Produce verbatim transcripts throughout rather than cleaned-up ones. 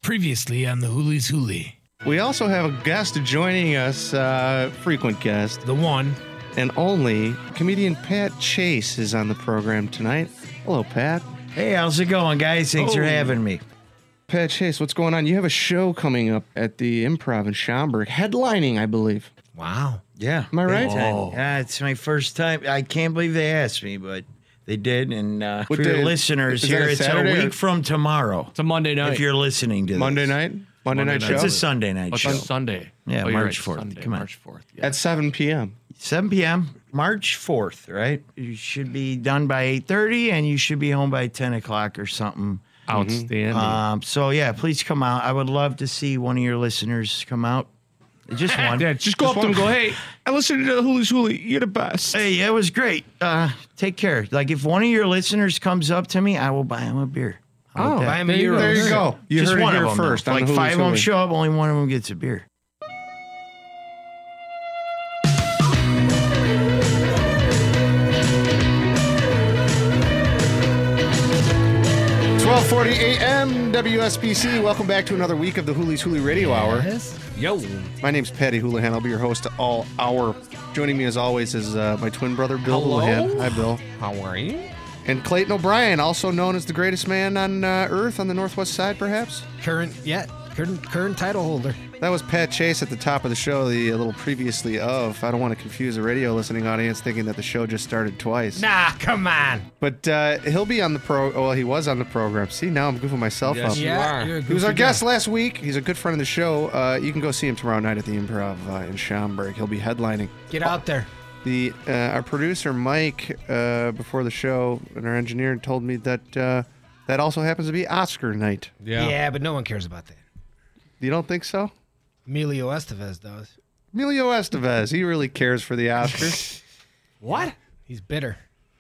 Previously on the Hoolies Hoolie. We also have a guest joining us, uh, frequent guest, The one. and only comedian Pat Chase is on the program tonight. Hello, Pat. Hey, how's it going, guys? Thanks Oh. for having me. Pat Chase, what's going on? You have a show coming up at the Improv in Schaumburg, headlining, I believe. Wow. Yeah. Am I right? big time. Oh. Yeah, it's my first time. I can't believe they asked me, but they did. And uh, What for your day- listeners is that here, a it's Saturday a or- week from tomorrow. It's a Monday night. If you're listening to Monday this. night? Monday, Monday night night. show? It's a Sunday night Oh, show. it's Sunday. Yeah, oh, you're March right, fourth. Sunday, Come on. March fourth. Yeah. At seven p.m. seven p.m., March fourth, right? You should be done by eight thirty, and you should be home by ten o'clock or something. Outstanding. Um, so, yeah, please come out. I would love to see one of your listeners come out. Just one. yeah, just go up to them and go, hey, I listened to the Hoolies Hoolie. You're the best. Hey, it was great. Uh, take care. Like, if one of your listeners comes up to me, I will buy him a beer. How about Oh, that? buy him a there you Euro. go. There you go. You Just heard one it here of them, first. though. on Like, the five of Hoolies them Hoolie. show up, only one of them gets a beer. twelve forty a.m. W S B C. Welcome back to another week of the Hoolies Hoolie Radio Hour. Yo. My name's Patty Houlihan. I'll be your host all hour. Joining me as always is uh, my twin brother, Bill Hello. Houlihan. Hi, Bill. How are you? And Clayton O'Brien, also known as the greatest man on uh, Earth on the Northwest Side, perhaps. Current, yeah, current, current title holder. That was Pat Chase at the top of the show, the a little previously of. I don't want to confuse the radio listening audience thinking that the show just started twice. Nah, come on. But uh, he'll be on the pro. Well, he was on the program. See, now I'm goofing myself Yes, up. you Yeah, are. you're a He was our goofy guy. guest last week. He's a good friend of the show. Uh, you can go see him tomorrow night at the Improv uh, in Schaumburg. He'll be headlining. Get out there. The uh, our producer Mike uh, before the show and our engineer told me that uh, that also happens to be Oscar night. Yeah. Yeah. but no one cares about that. You don't think so? Emilio Estevez does. Emilio Estevez, he really cares for the Oscars. What? He's bitter.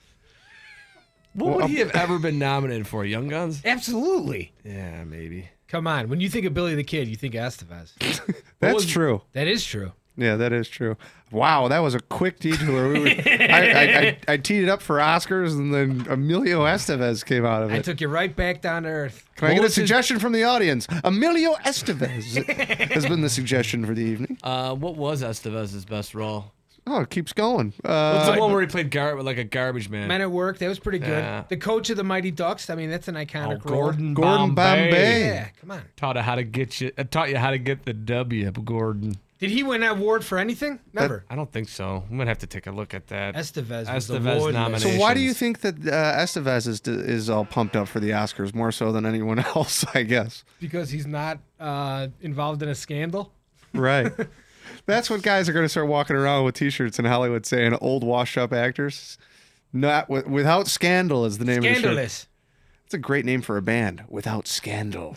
What would he have ever been nominated for? Young Guns? Absolutely. Yeah, maybe. Come on. When you think of Billy the Kid, you think of Estevez. That's was- true. That is true. Yeah, that is true. Wow, that was a quick detour. We were, I, I, I, I teed it up for Oscars, and then Emilio Estevez came out of I it. took you right back down to earth. Can I What get a was his- suggestion from the audience? Emilio Estevez has been the suggestion for the evening. Uh, what was Estevez's best role? Oh, it keeps going. What's Uh, the one where he played gar- like a garbage man? Men at Work, that was pretty good. Yeah. The coach of the Mighty Ducks, I mean, that's an oh, iconic role. Gordon, Gordon Bombay. Yeah, come on. Taught you how to get you. I taught you how to get the W, Gordon. Did he win that award for anything? Never. I don't think so. I'm gonna have to take a look at that. Estevez was Estevez award nomination. so why do you think that uh, Estevez is is all pumped up for the Oscars more so than anyone else? I guess. Because he's not uh, involved in a scandal? Right. That's what guys are going to start walking around with T-shirts in Hollywood saying "old washed-up actors." Not with, without scandal is the name of the shirt. Scandalous. It's a great name for a band. Without scandal.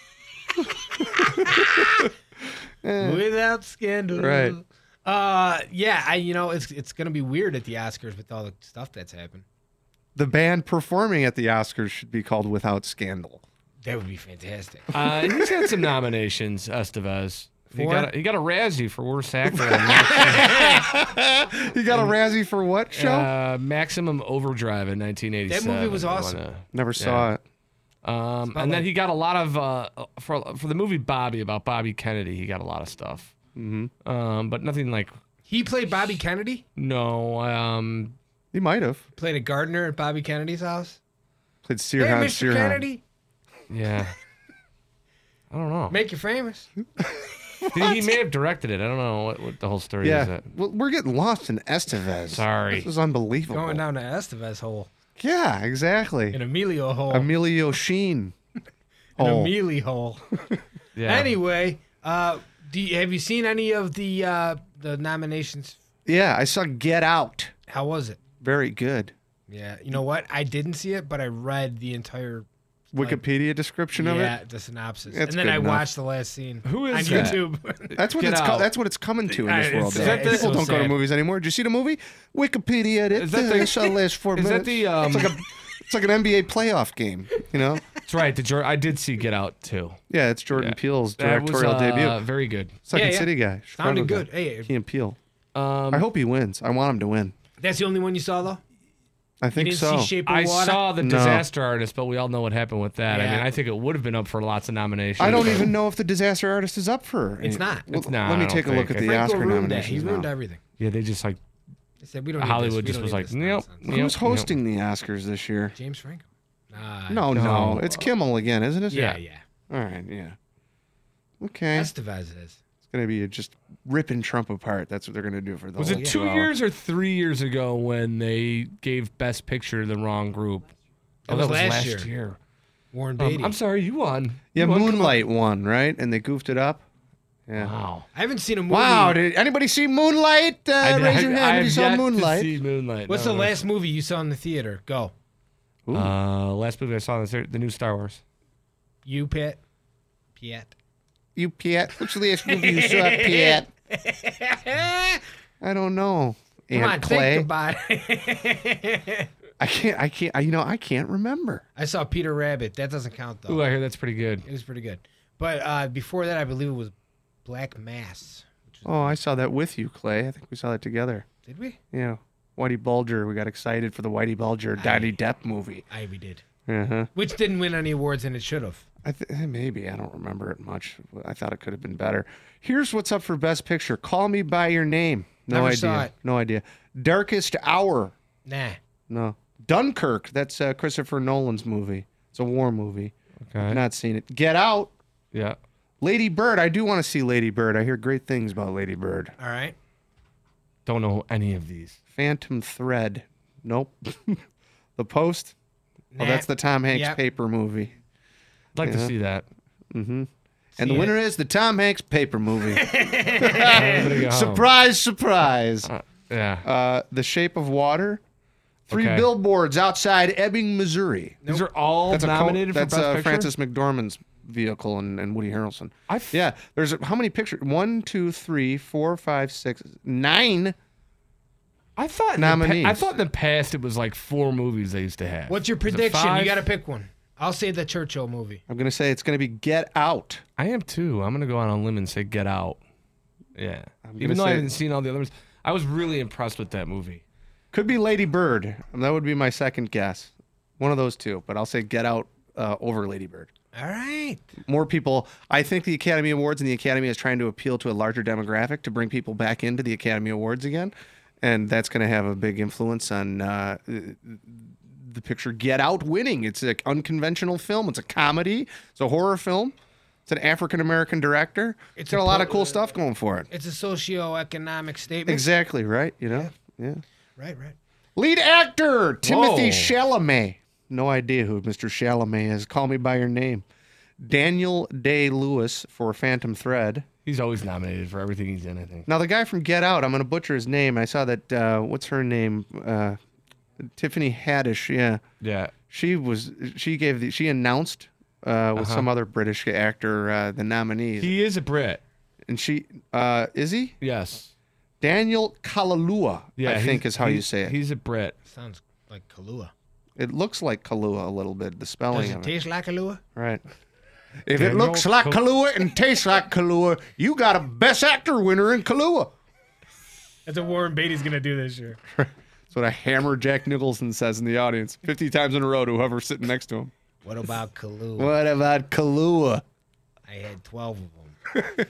Without scandal. Right. Uh, yeah, I you know it's it's gonna be weird at the Oscars with all the stuff that's happened. The band performing at the Oscars should be called Without Scandal. That would be fantastic. Uh, he's had some nominations, Estevez. He For? got a, he got a Razzie for worst actor. in You got a Razzie for what show? uh, Maximum Overdrive in nineteen eighty-seven. That movie was He won awesome. a- Never saw yeah. it. Um, about and then like- he got a lot of uh, for for the movie Bobby about Bobby Kennedy. He got a lot of stuff, mm-hmm. um, but nothing like He played Bobby Kennedy. no. Um, He might have Played a gardener at Bobby Kennedy's house. played Hey, Sirhan Mister Sirhan. Kennedy, yeah, I don't know. make you famous. he, he may have directed it. I don't know what, what the whole story is. Yeah, That. well, we're getting lost in Estevez. Sorry. This is unbelievable. Going down to Estevez hole. Yeah, exactly. An Emilio hole. Emilio Sheen. An Oh, Emily hole. Yeah. Anyway, uh, do you, have you seen any of the uh, the nominations? yeah, I saw Get Out. How was it? Very good. Yeah, you know what? I didn't see it, but I read the entire Wikipedia description of yeah, it. the synopsis, That's and then good I enough. watched the last scene. Who is on that? YouTube? That's what Get it's co- Out. that's what it's coming to in I- this world. it's- though. that- it's People so don't go to sad. movies anymore. Did you see the movie? Wikipedia. It Is that the- the, the last four is that minutes. the, um, it's like a it's like an N B A playoff game. You know? That's right. The Jor- I did see Get Out too. Yeah, it's Jordan Yeah. Peele's That was directorial uh, debut. very good. Second Yeah, yeah. City guy. Chicago Sounded guy. good. Hey, Key and Peele. Um, I hope he wins. I want him to win. that's the only one you saw though. I You think didn't so. see Shape of I Water? saw the No. Disaster Artist, but we all know what happened with that. I Yeah. mean, I think it would have been up for lots of nominations. I don't but- even know if the Disaster Artist is up for. It's not. Well, It's not, Let I me don't take a look think. at the Franco Oscar ruined that. nominations He ruined now. everything. Yeah, they just like They said we don't. Need Hollywood this. just We was don't like, need this nope. nonsense." Yep, Who's yep. hosting the Oscars this year? James Franco. Nah, No, no, No. it's Kimmel again, isn't it? Yeah, yeah. All right, yeah. Okay, it's Estevez is. gonna be just ripping Trump apart. That's what they're gonna do for the Was whole it two two years or three years ago when they gave Best Picture to the wrong group? That oh, was that was last last year. year. Warren Um, Beatty. I'm sorry, you won. Yeah, You won. Come on. Moonlight won, right? And they goofed it up. Yeah. Wow. I haven't seen a movie. Wow, did anybody see Moonlight? Uh, I- raise I- your hand I if you have saw yet to Moonlight. see Moonlight. What's No, the no. last movie you saw in the theater? Go. Uh, last movie I saw was the new Star Wars. You, Pitt. Piet. You, Piet? Which last movie you saw, Piet? I don't know. Come Aunt on, Clay. think about it. I can't. I can't. I, you know, I can't remember. I saw Peter Rabbit. That doesn't count though. Ooh, I hear that's pretty good. It was pretty good. But uh, before that, I believe it was Black Mass. Which was, Oh, I saw that with you, Clay. I think we saw that together. did we? Yeah. Whitey Bulger. We got excited for the Whitey Bulger Johnny Depp movie. I we did. Uh-huh. Which didn't win any awards, and it should have. I th- eh, maybe I don't remember it much. I thought it could have been better. Here's what's up for Best Picture. Call Me by Your Name. No Never idea. saw it. No idea. Darkest Hour. Nah. No. Dunkirk. That's uh, Christopher Nolan's movie. It's a war movie. Okay. Not seen it. Get Out. Yeah. Lady Bird. I do want to see Lady Bird. I hear great things about Lady Bird. All right. Don't know any of these. Phantom Thread. Nope. The Post. Oh, Nah. that's the Tom Hanks Yep. paper movie. I'd like Yeah. to see that. And See the it. winner is the Tom Hanks paper movie. Everybody go home. Surprise, surprise. Uh, yeah. Uh, The Shape of Water. Three Okay. billboards outside Ebbing, Missouri. These are all That's a co- nominated that's for Best uh, Picture. Francis McDormand's vehicle and, and Woody Harrelson. I f- Yeah, there's a, how many pictures? One, two, three, four, five, six, nine. I thought in the pa- nominees. I thought in the past it was like four movies they used to have. What's your Was it prediction? five? You got to pick one. I'll say the Churchill movie. I'm gonna say it's gonna be Get Out. I am too. I'm gonna go out on a limb and say Get Out. Yeah. gonna Even though I say- haven't seen all the other ones, I was really impressed with that movie. Could be Lady Bird. That would be my second guess. One of those two, but I'll say Get Out uh, over Lady Bird. All right. More people. I think the Academy Awards and the Academy is trying to appeal to a larger demographic to bring people back into the Academy Awards again, and that's going to have a big influence on uh, the picture Get Out winning. It's an unconventional film. It's a comedy. It's a horror film. It's an African American director. It's It's got a a lot po- of cool stuff going for it. It's a socio-economic statement. Exactly right. You know. Yeah. Right, right. Lead actor Timothy Whoa. Chalamet. No idea who Mister Chalamet is. Call Me by Your Name. Daniel Day-Lewis for Phantom Thread. He's always nominated for everything he's in, I think. Now the guy from Get Out, I'm going to butcher his name. I saw that. Uh, what's her name? Uh, Tiffany Haddish. Yeah, Yeah. she was. She gave the. She announced uh, with Uh-huh. some other British actor uh, the nominees, He is a Brit. and she uh, is he Yes. Daniel Kaluuya. Yeah. I he's- think is how you he's- say it. He's a Brit. Sounds like Kahlua. It looks like Kahlua a little bit. The spelling Does of it it. taste like Kahlua? Right. If it Daniel looks like Kal- Kahlua and tastes like Kahlua, you got a Best Actor winner in Kahlua. That's what Warren Beatty's going to do this year. That's what a hammer Jack Nicholson says in the audience fifty times in a row to whoever's sitting next to him. What about Kahlua? What about Kahlua? I had twelve of them.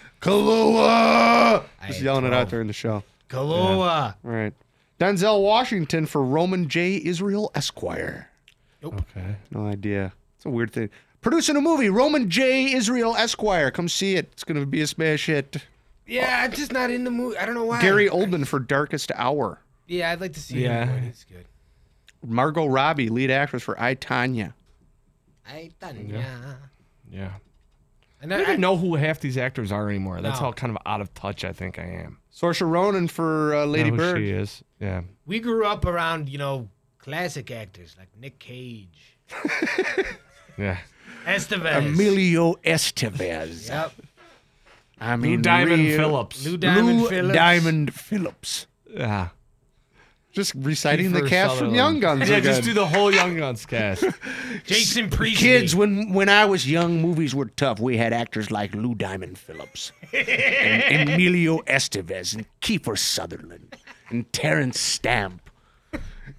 Kahlua! I Just had yelling it out twelve. during the show. Kahlua. All right. Denzel Washington for Roman J. Israel Esquire. Okay. No idea. It's a weird thing. Producing a movie, Roman J. Israel Esquire. Come see it. It's going to be a smash hit. Yeah, I'm just not in the mood. I don't know why. Gary Oldman for Darkest Hour. Yeah, I'd like to see Yeah. him. He's good. Margot Robbie, lead actress for I, Tonya. I done, yeah. Yeah. And I I, don't I, even know who half these actors are anymore. That's No. how kind of out of touch I think I am. Saoirse Ronan for uh, Lady Know who Bird. she is. Yeah. we grew up around, you know, classic actors like Nick Cage, Yeah. Estevez. Emilio Estevez. Yep. I Lou mean, Diamond real- Phillips. Lou Diamond Lou Phillips. Diamond Phillips. Yeah. Just reciting the Kiefer cast from Sutherland. Young Guns Yeah, again. just do the whole Young Guns cast. Jason Priestley. Kids, when when I was young, movies were tough. We had actors like Lou Diamond Phillips, and Emilio Estevez, and Kiefer Sutherland, and Terrence Stamp.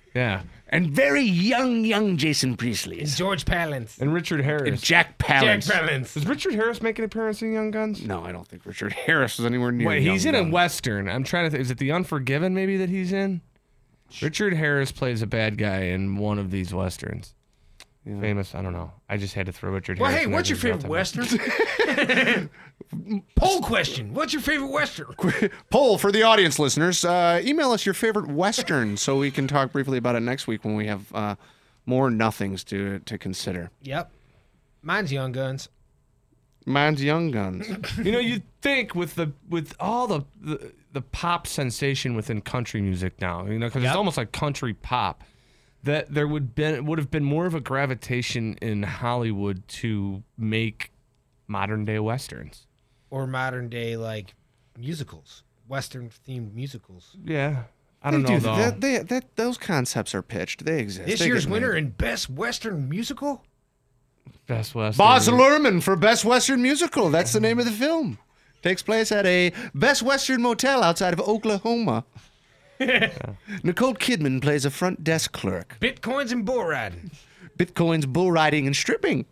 Yeah. And very young, young Jason Priestley. And George Palance. And Richard Harris. And Jack Palance. Jack Palance. Does Richard Harris make an appearance in Young Guns? No, I don't think Richard Harris was anywhere near. Wait, he's Young in a Guns. Western. I'm trying to think. Is it The Unforgiven maybe that he's in? Richard Harris plays a bad guy in one of these Westerns. Yeah. Famous, I don't know. I just had to throw Richard Well, Harris hey, in what's there your because favorite he's all Western? Poll question. What's your favorite Western? Poll for the audience listeners. Uh, email us your favorite Western so we can talk briefly about it next week when we have uh, more nothings to to consider. Yep. Mine's Young Guns. Mine's Young Guns. time. You know, you'd think with the with all the the, the pop sensation within country music now, you know, because Yep. it's almost like country pop, that there would been would have been more of a gravitation in Hollywood to make modern day westerns. Or modern day, like, musicals. Western themed musicals. Yeah, I don't They know do though. that- they- that- those concepts are pitched. They exist. This They year's get winner made. in Best Western Musical? Best Western. Baz Luhrmann for Best Western Musical. That's the name of the film. Takes place at a Best Western motel outside of Oklahoma. Nicole Kidman plays a front desk clerk. Bitcoins and bull riding. Bitcoin's bull riding and stripping.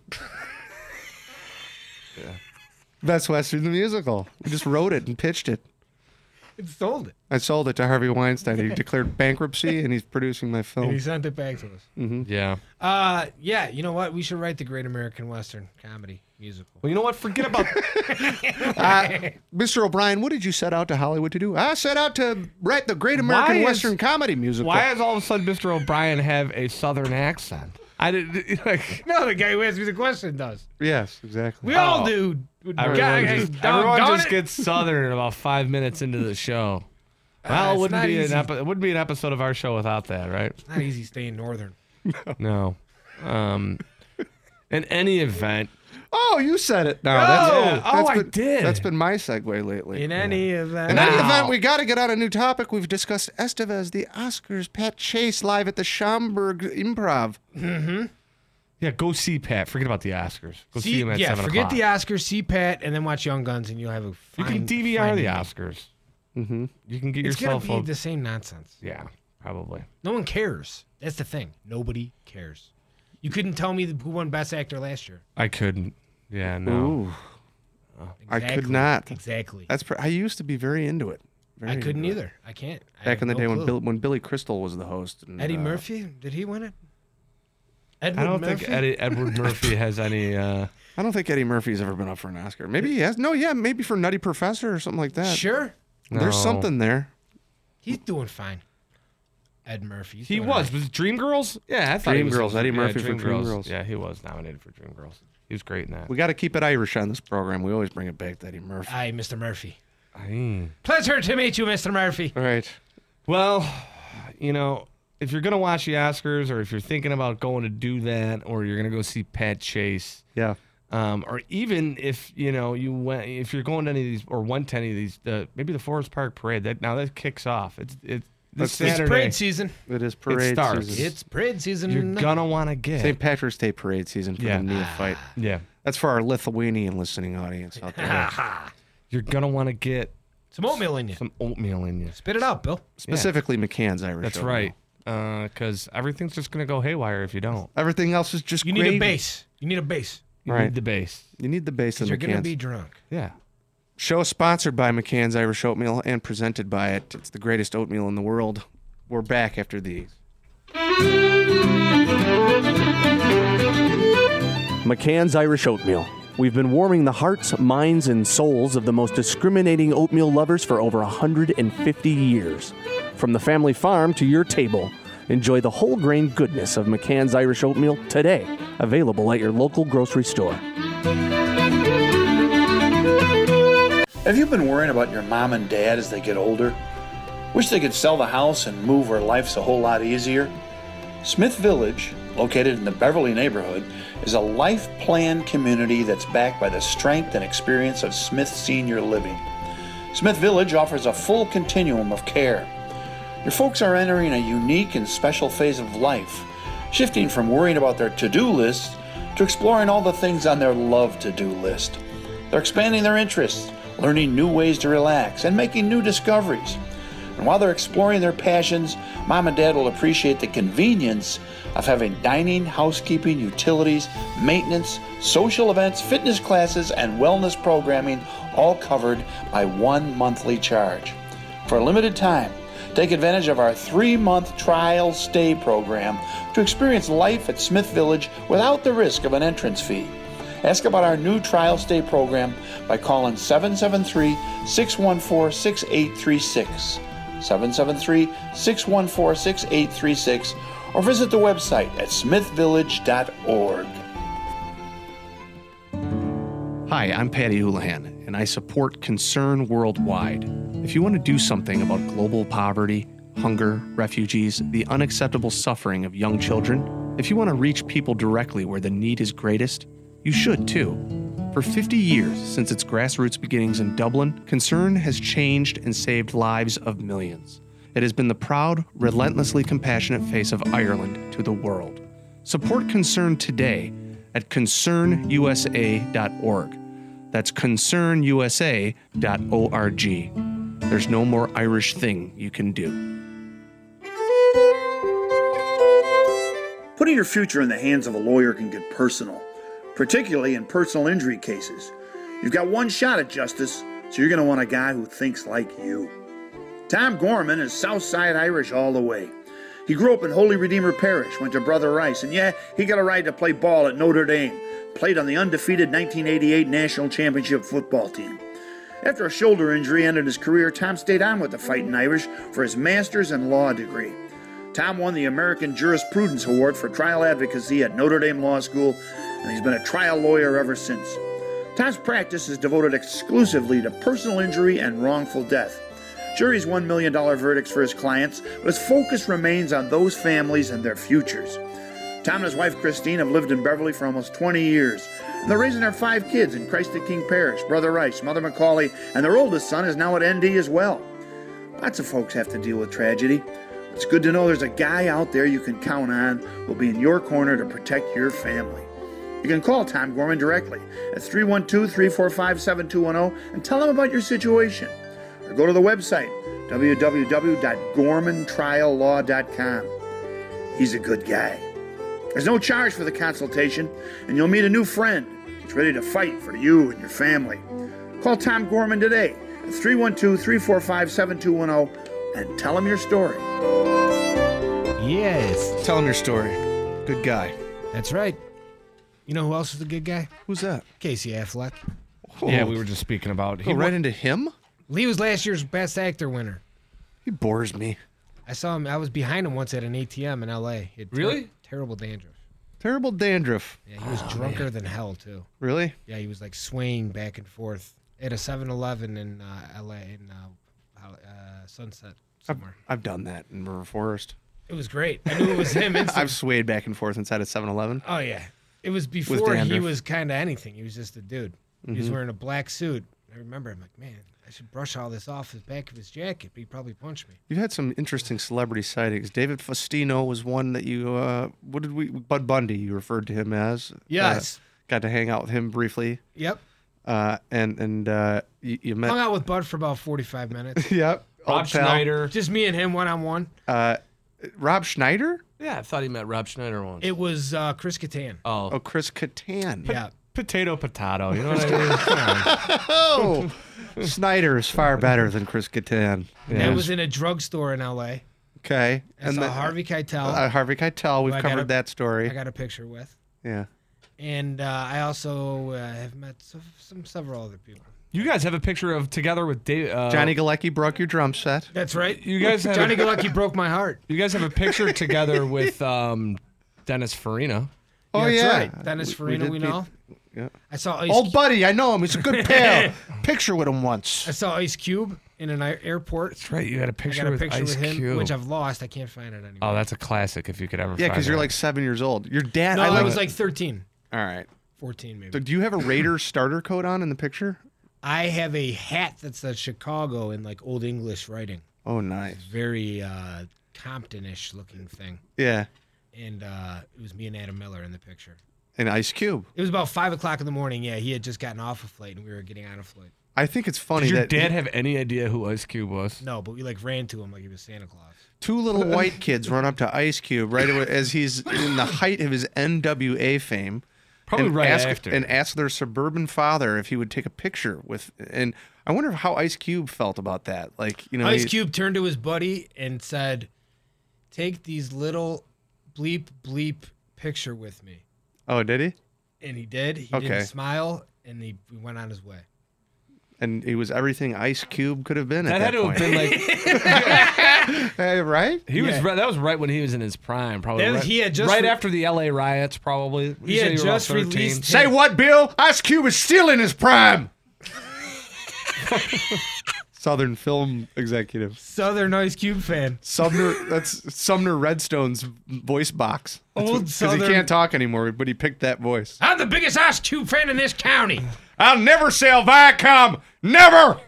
Best Western the musical. We just wrote it and pitched it. It sold it. I sold it to Harvey Weinstein. He declared bankruptcy and he's producing my And he film. sent it back to us. Yeah. Uh, yeah, you know what? We should write the Great American Western Comedy Musical. Well, you know what? Forget about. Uh, Mister O'Brien, what did you set out to Hollywood to do? I set out to write the Great American Why is- Western Comedy Musical. Why does all of a sudden Mister O'Brien have a Southern accent? I did like. No, the guy who asked me the question does. Yes, exactly. We all Oh. do. Everyone Guy- just, doggone everyone just it. gets Southern about five minutes into the show. Uh, Well, it it's wouldn't not be an easy. epi- it wouldn't be an episode of our show without that, right? It's not easy staying northern. No. Um, in any event, Oh, you said it. No, Oh, that's, oh, that's I been, did. That's been my segue lately. In any event. In any Wow. event, we got to get on a new topic. We've discussed Estevez, the Oscars, Pat Chase live at the Schaumburg Improv. yeah, go see Pat. Forget about the Oscars. Go see, See, him at yeah, seven forget o'clock. the Oscars, see Pat, and then watch Young Guns, and you'll have a You fine, can D V R fine the evening. Oscars. Mm-hmm. You can get It's going yourself to be a the same nonsense. yeah, probably. No one cares. That's the thing. Nobody cares. You couldn't tell me who won Best Actor last year. I couldn't. Yeah, no. Ooh, I could Exactly. not. Exactly. That's. Pr- I used to be very into it. Very I couldn't into it. either. I can't. I Back have in the no day when clue. Bill, when Billy Crystal was the host. And, Eddie uh, Murphy, did he win it? Edward I don't Murphy? think Eddie, Edward Murphy has any. Uh, I don't think Eddie Murphy's ever been up for an Oscar. Maybe he has. No, yeah, maybe for Nutty Professor or something like that. Sure. There's No. something there. He's doing fine. Ed Murphy. he's he doing was. all right. Was it Dreamgirls? Yeah, I thought he was. Dreamgirls, Eddie yeah, Murphy for Dreamgirls. Yeah, he was nominated for Dreamgirls. He was great in that. We got to keep it Irish on this program. We always bring it back to Eddie Murphy. Aye, Mister Murphy. Aye. Pleasure to meet you, Mister Murphy. All right. Well, you know, if you're gonna watch the Oscars, or if you're thinking about going to do that, or you're gonna go see Pat Chase, Yeah. um, or even if you know you went, if you're going to any of these, or went to any of these, uh, maybe the Forest Park Parade. That now that kicks off. It's it's this That's- It's Saturday. parade season. It is parade starts. season. It's parade season. You're gonna want to get. Saint Patrick's Day parade season for Yeah. the neophyte. Yeah, That's for our Lithuanian listening audience out there. you're gonna want to get Some oatmeal in you. some oatmeal in you. Spit it out, Bill. Specifically McCann's Irish. That's oatmeal. right. Because everything's just gonna go haywire if you don't. Everything else is just You need gravy. a base. You need a base. You Right. need the base. You need the base of You're McCann's. going to be drunk. Yeah. Show sponsored by McCann's Irish Oatmeal and presented by it. It's the greatest oatmeal in the world. We're back after these. McCann's Irish Oatmeal. We've been warming the hearts, minds, and souls of the most discriminating oatmeal lovers for over one hundred fifty years. From the family farm to your table, enjoy the whole grain goodness of McCann's Irish Oatmeal today. Available at your local grocery store. Have you been worrying about your mom and dad as they get older? Wish they could sell the house and move where life's a whole lot easier? Smith Village, located in the Beverly neighborhood, is a life plan community that's backed by the strength and experience of Smith Senior Living. Smith Village offers a full continuum of care. Your folks are entering a unique and special phase of life, shifting from worrying about their to-do lists to exploring all the things on their love to-do list. They're expanding their interests, learning new ways to relax, and making new discoveries. And while they're exploring their passions, Mom and Dad will appreciate the convenience of having dining, housekeeping, utilities, maintenance, social events, fitness classes, and wellness programming all covered by one monthly charge. For a limited time, take advantage of our three-month trial stay program to experience life at Smith Village without the risk of an entrance fee. Ask about our new trial stay program by calling seven seven three, six one four, six eight three six, seven seven three, six one four, six eight three six, or visit the website at smith village dot org. Hi, I'm Patty Houlihan, and I support Concern Worldwide. If you want to do something about global poverty, hunger, refugees, the unacceptable suffering of young children, if you want to reach people directly where the need is greatest, you should too. For fifty years, since its grassroots beginnings in Dublin, Concern has changed and saved lives of millions. It has been the proud, relentlessly compassionate face of Ireland to the world. Support Concern today at concern u s a dot org. That's concern u s a dot org. There's no more Irish thing you can do. Putting your future in the hands of a lawyer can get personal, particularly in personal injury cases. You've got one shot at justice, so you're going to want a guy who thinks like you. Tom Gorman is Southside Irish all the way. He grew up in Holy Redeemer Parish, went to Brother Rice, and yeah, he got a right to play ball at Notre Dame, played on the undefeated nineteen eighty-eight National Championship football team. After a shoulder injury ended his career, Tom stayed on with the Fightin' Irish for his master's and law degree. Tom won the American Jurisprudence Award for trial advocacy at Notre Dame Law School, and he's been a trial lawyer ever since. Tom's practice is devoted exclusively to personal injury and wrongful death. Juries won million dollar verdicts for his clients, but his focus remains on those families and their futures. Tom and his wife Christine have lived in Beverly for almost twenty years, and they're raising their five kids in Christ the King Parish, Brother Rice, Mother Macaulay, and their oldest son is now at N D as well. Lots of folks have to deal with tragedy. It's good to know there's a guy out there you can count on who'll be in your corner to protect your family. You can call Tom Gorman directly at three one two, three four five, seven two one zero and tell him about your situation. Or go to the website, w w w dot gorman trial law dot com. He's a good guy. There's no charge for the consultation, and you'll meet a new friend who's ready to fight for you and your family. Call Tom Gorman today at three one two, three four five, seven two one zero and tell him your story. Yes, Tell him your story. Good guy. that's right. You know who else is a good guy? Who's that? Casey Affleck. Yeah, we were just speaking about. Go right into him? He was last year's Best Actor winner. He bores me. I saw him. I was behind him once at an A T M in L A. He had ter- Really? terrible dandruff. Terrible dandruff. Yeah, he was drunker than hell too. Really? Yeah, he was like swaying back and forth at a seven eleven in uh, L A in uh, uh, Sunset somewhere. I've done that in River Forest. It was great. I knew it was him. Instantly. I've swayed back and forth inside of seven eleven. Oh yeah, it was before he dandruff. was kind of anything. He was just a dude. He was Mhm. wearing a black suit. I remember. I'm like, man, I should brush all this off the back of his jacket. But he probably punched me. You've had some interesting celebrity sightings. David Faustino was one that you, uh, what did we, Bud Bundy, you referred to him as. Yes. Uh, got to hang out with him briefly. Yep. Uh, and and uh, you, you met. Hung out with Bud for about forty-five minutes. Yep. Rob Old pal. Schneider. Just me and him one on one. Uh, Rob Schneider? Yeah, I thought he met Rob Schneider once. It was uh, Chris Kattan. oh, Oh, Chris Kattan. Yeah. potato, potato. You know what I mean? Come on. Oh, Snyder is far better than Chris Kattan. It was in a drugstore in L A. Okay. I saw the- Harvey Keitel. Uh, Harvey Keitel, we've who I got covered a- that story. I got a picture with. Yeah. And uh, I also uh, have met some, some several other people. You guys have a picture of together with Dave. Uh, Johnny Galecki broke your drum set. That's right. You guys have Johnny a, Galecki broke my heart. You guys have a picture together with um, Dennis Farina. Oh, That's yeah. right. Dennis Farina, did we be- know. Yeah. I saw Ice. Oh, buddy, I know him. He's a good pal. Picture with him once. I saw Ice Cube in an i- airport. That's right. You had a I picture got a with picture Ice with him, Cube. which I've lost. I can't find it anymore. Oh, that's a classic. If you could ever. Yeah, find because you're that. like seven years old. Your dad. no, I, I, love was it. like thirteen, All right. fourteen maybe. So do you have a Raiders starter coat on in the picture? I have a hat that says Chicago in like Old English writing. Oh, nice. Very uh, Compton-ish looking thing. Yeah. And uh, it was me and Adam Miller in the picture. And Ice Cube. It was about five o'clock in the morning. Yeah, he had just gotten off a flight, and we were getting on a flight. I think it's funny Did your that dad have any idea who Ice Cube was? No, but we like ran to him like he was Santa Claus. two little white kids run up to Ice Cube right away as he's in the height of his N W A fame. Probably and right ask, after. and ask their suburban father if he would take a picture with. And I wonder how Ice Cube felt about that. Like, you know, Ice he- Cube turned to his buddy and said, "Take these little bleep bleep picture with me." Oh, did he? And he did. He Okay. didn't smile, and he, he went on his way. And he was everything Ice Cube could have been That at had that to point. have been like Hey, right? he was. Yeah. Right, that was right when he was in his prime. Probably That was- right, he had just right re- after the L A riots. Probably He You had say you were about just thirteen? released- Say what, Bill? Ice Cube is still in his prime. Southern film executive. Southern Ice Cube fan. Sumner, that's Sumner Redstone's voice box. Old Because he Southern- can't talk anymore, but he picked that voice. I'm the biggest Ice Cube fan in this county. I'll never sell Viacom. Never.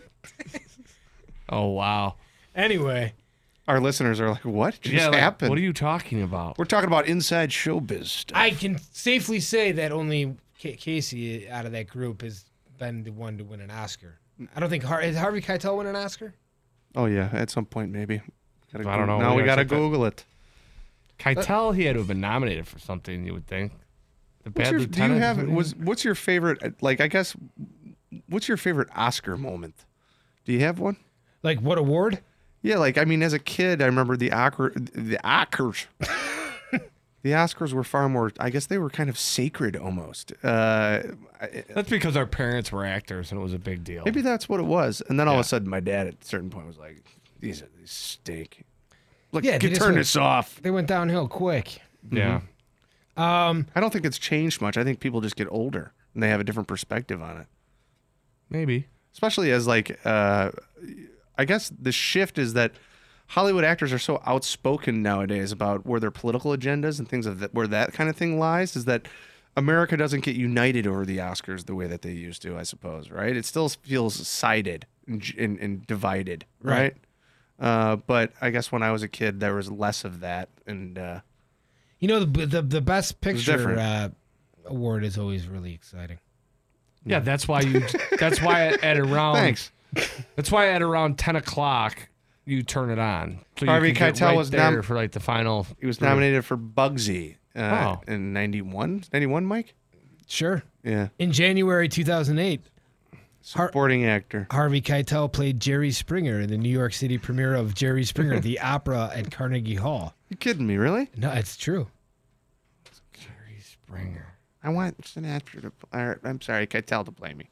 Oh wow. Anyway, Our listeners are like, what just Yeah. Like, happened? what are you talking about? We're talking about inside showbiz stuff. I can safely say that only K- Casey out of that group has been the one to win an Oscar. I don't think Har- has Harvey Keitel won an Oscar. Oh, yeah, at some point, maybe. Gotta I don't Goo- know. Now We we gotta got to check that. Google it. Keitel, he had to have been nominated for something. You would think. The What's Bad your, do you Lieutenant. have, was, what's your favorite, like, I guess, what's your favorite Oscar moment? Do you have one? Like what award? Yeah, like, I mean, as a kid, I remember the Oscar, the Oscars. The Oscars were far more, I guess they were kind of sacred almost. Uh, I- That's because our parents were actors and it was a big deal. maybe that's what it was. And then all of Yeah. a sudden, my dad at a certain point was like, these are these stink. Look, Yeah, they get, just turn went- this off. They went downhill quick. Yeah. Um, I don't think it's changed much. I think people just get older and they have a different perspective on it. Maybe. Especially as like, uh, I guess the shift is that Hollywood actors are so outspoken nowadays about where their political agendas and things of that, where that kind of thing lies, is that America doesn't get united over the Oscars the way that they used to, I suppose, right? It still feels sided and, and, and divided, right? Right. Uh, but I guess when I was a kid, there was less of that, and uh, you know the the, the best picture different. uh, award is always really exciting. Yeah, that's why you. That's why at around. thanks. That's why at around ten o'clock you turn it on. So you Harvey can get Keitel right was there nom- for like the final. He was nominated for Bugsy uh, Oh. in ninety-one. ninety-one, Mike? Sure. Yeah. In January two thousand eight, Har- Supporting actor. Harvey Keitel played Jerry Springer in the New York City premiere of Jerry Springer, the opera at Carnegie Hall. You kidding me, really? No, it's true. Jerry Springer. I want Sinatra to. Or, I'm sorry, Keitel to play me.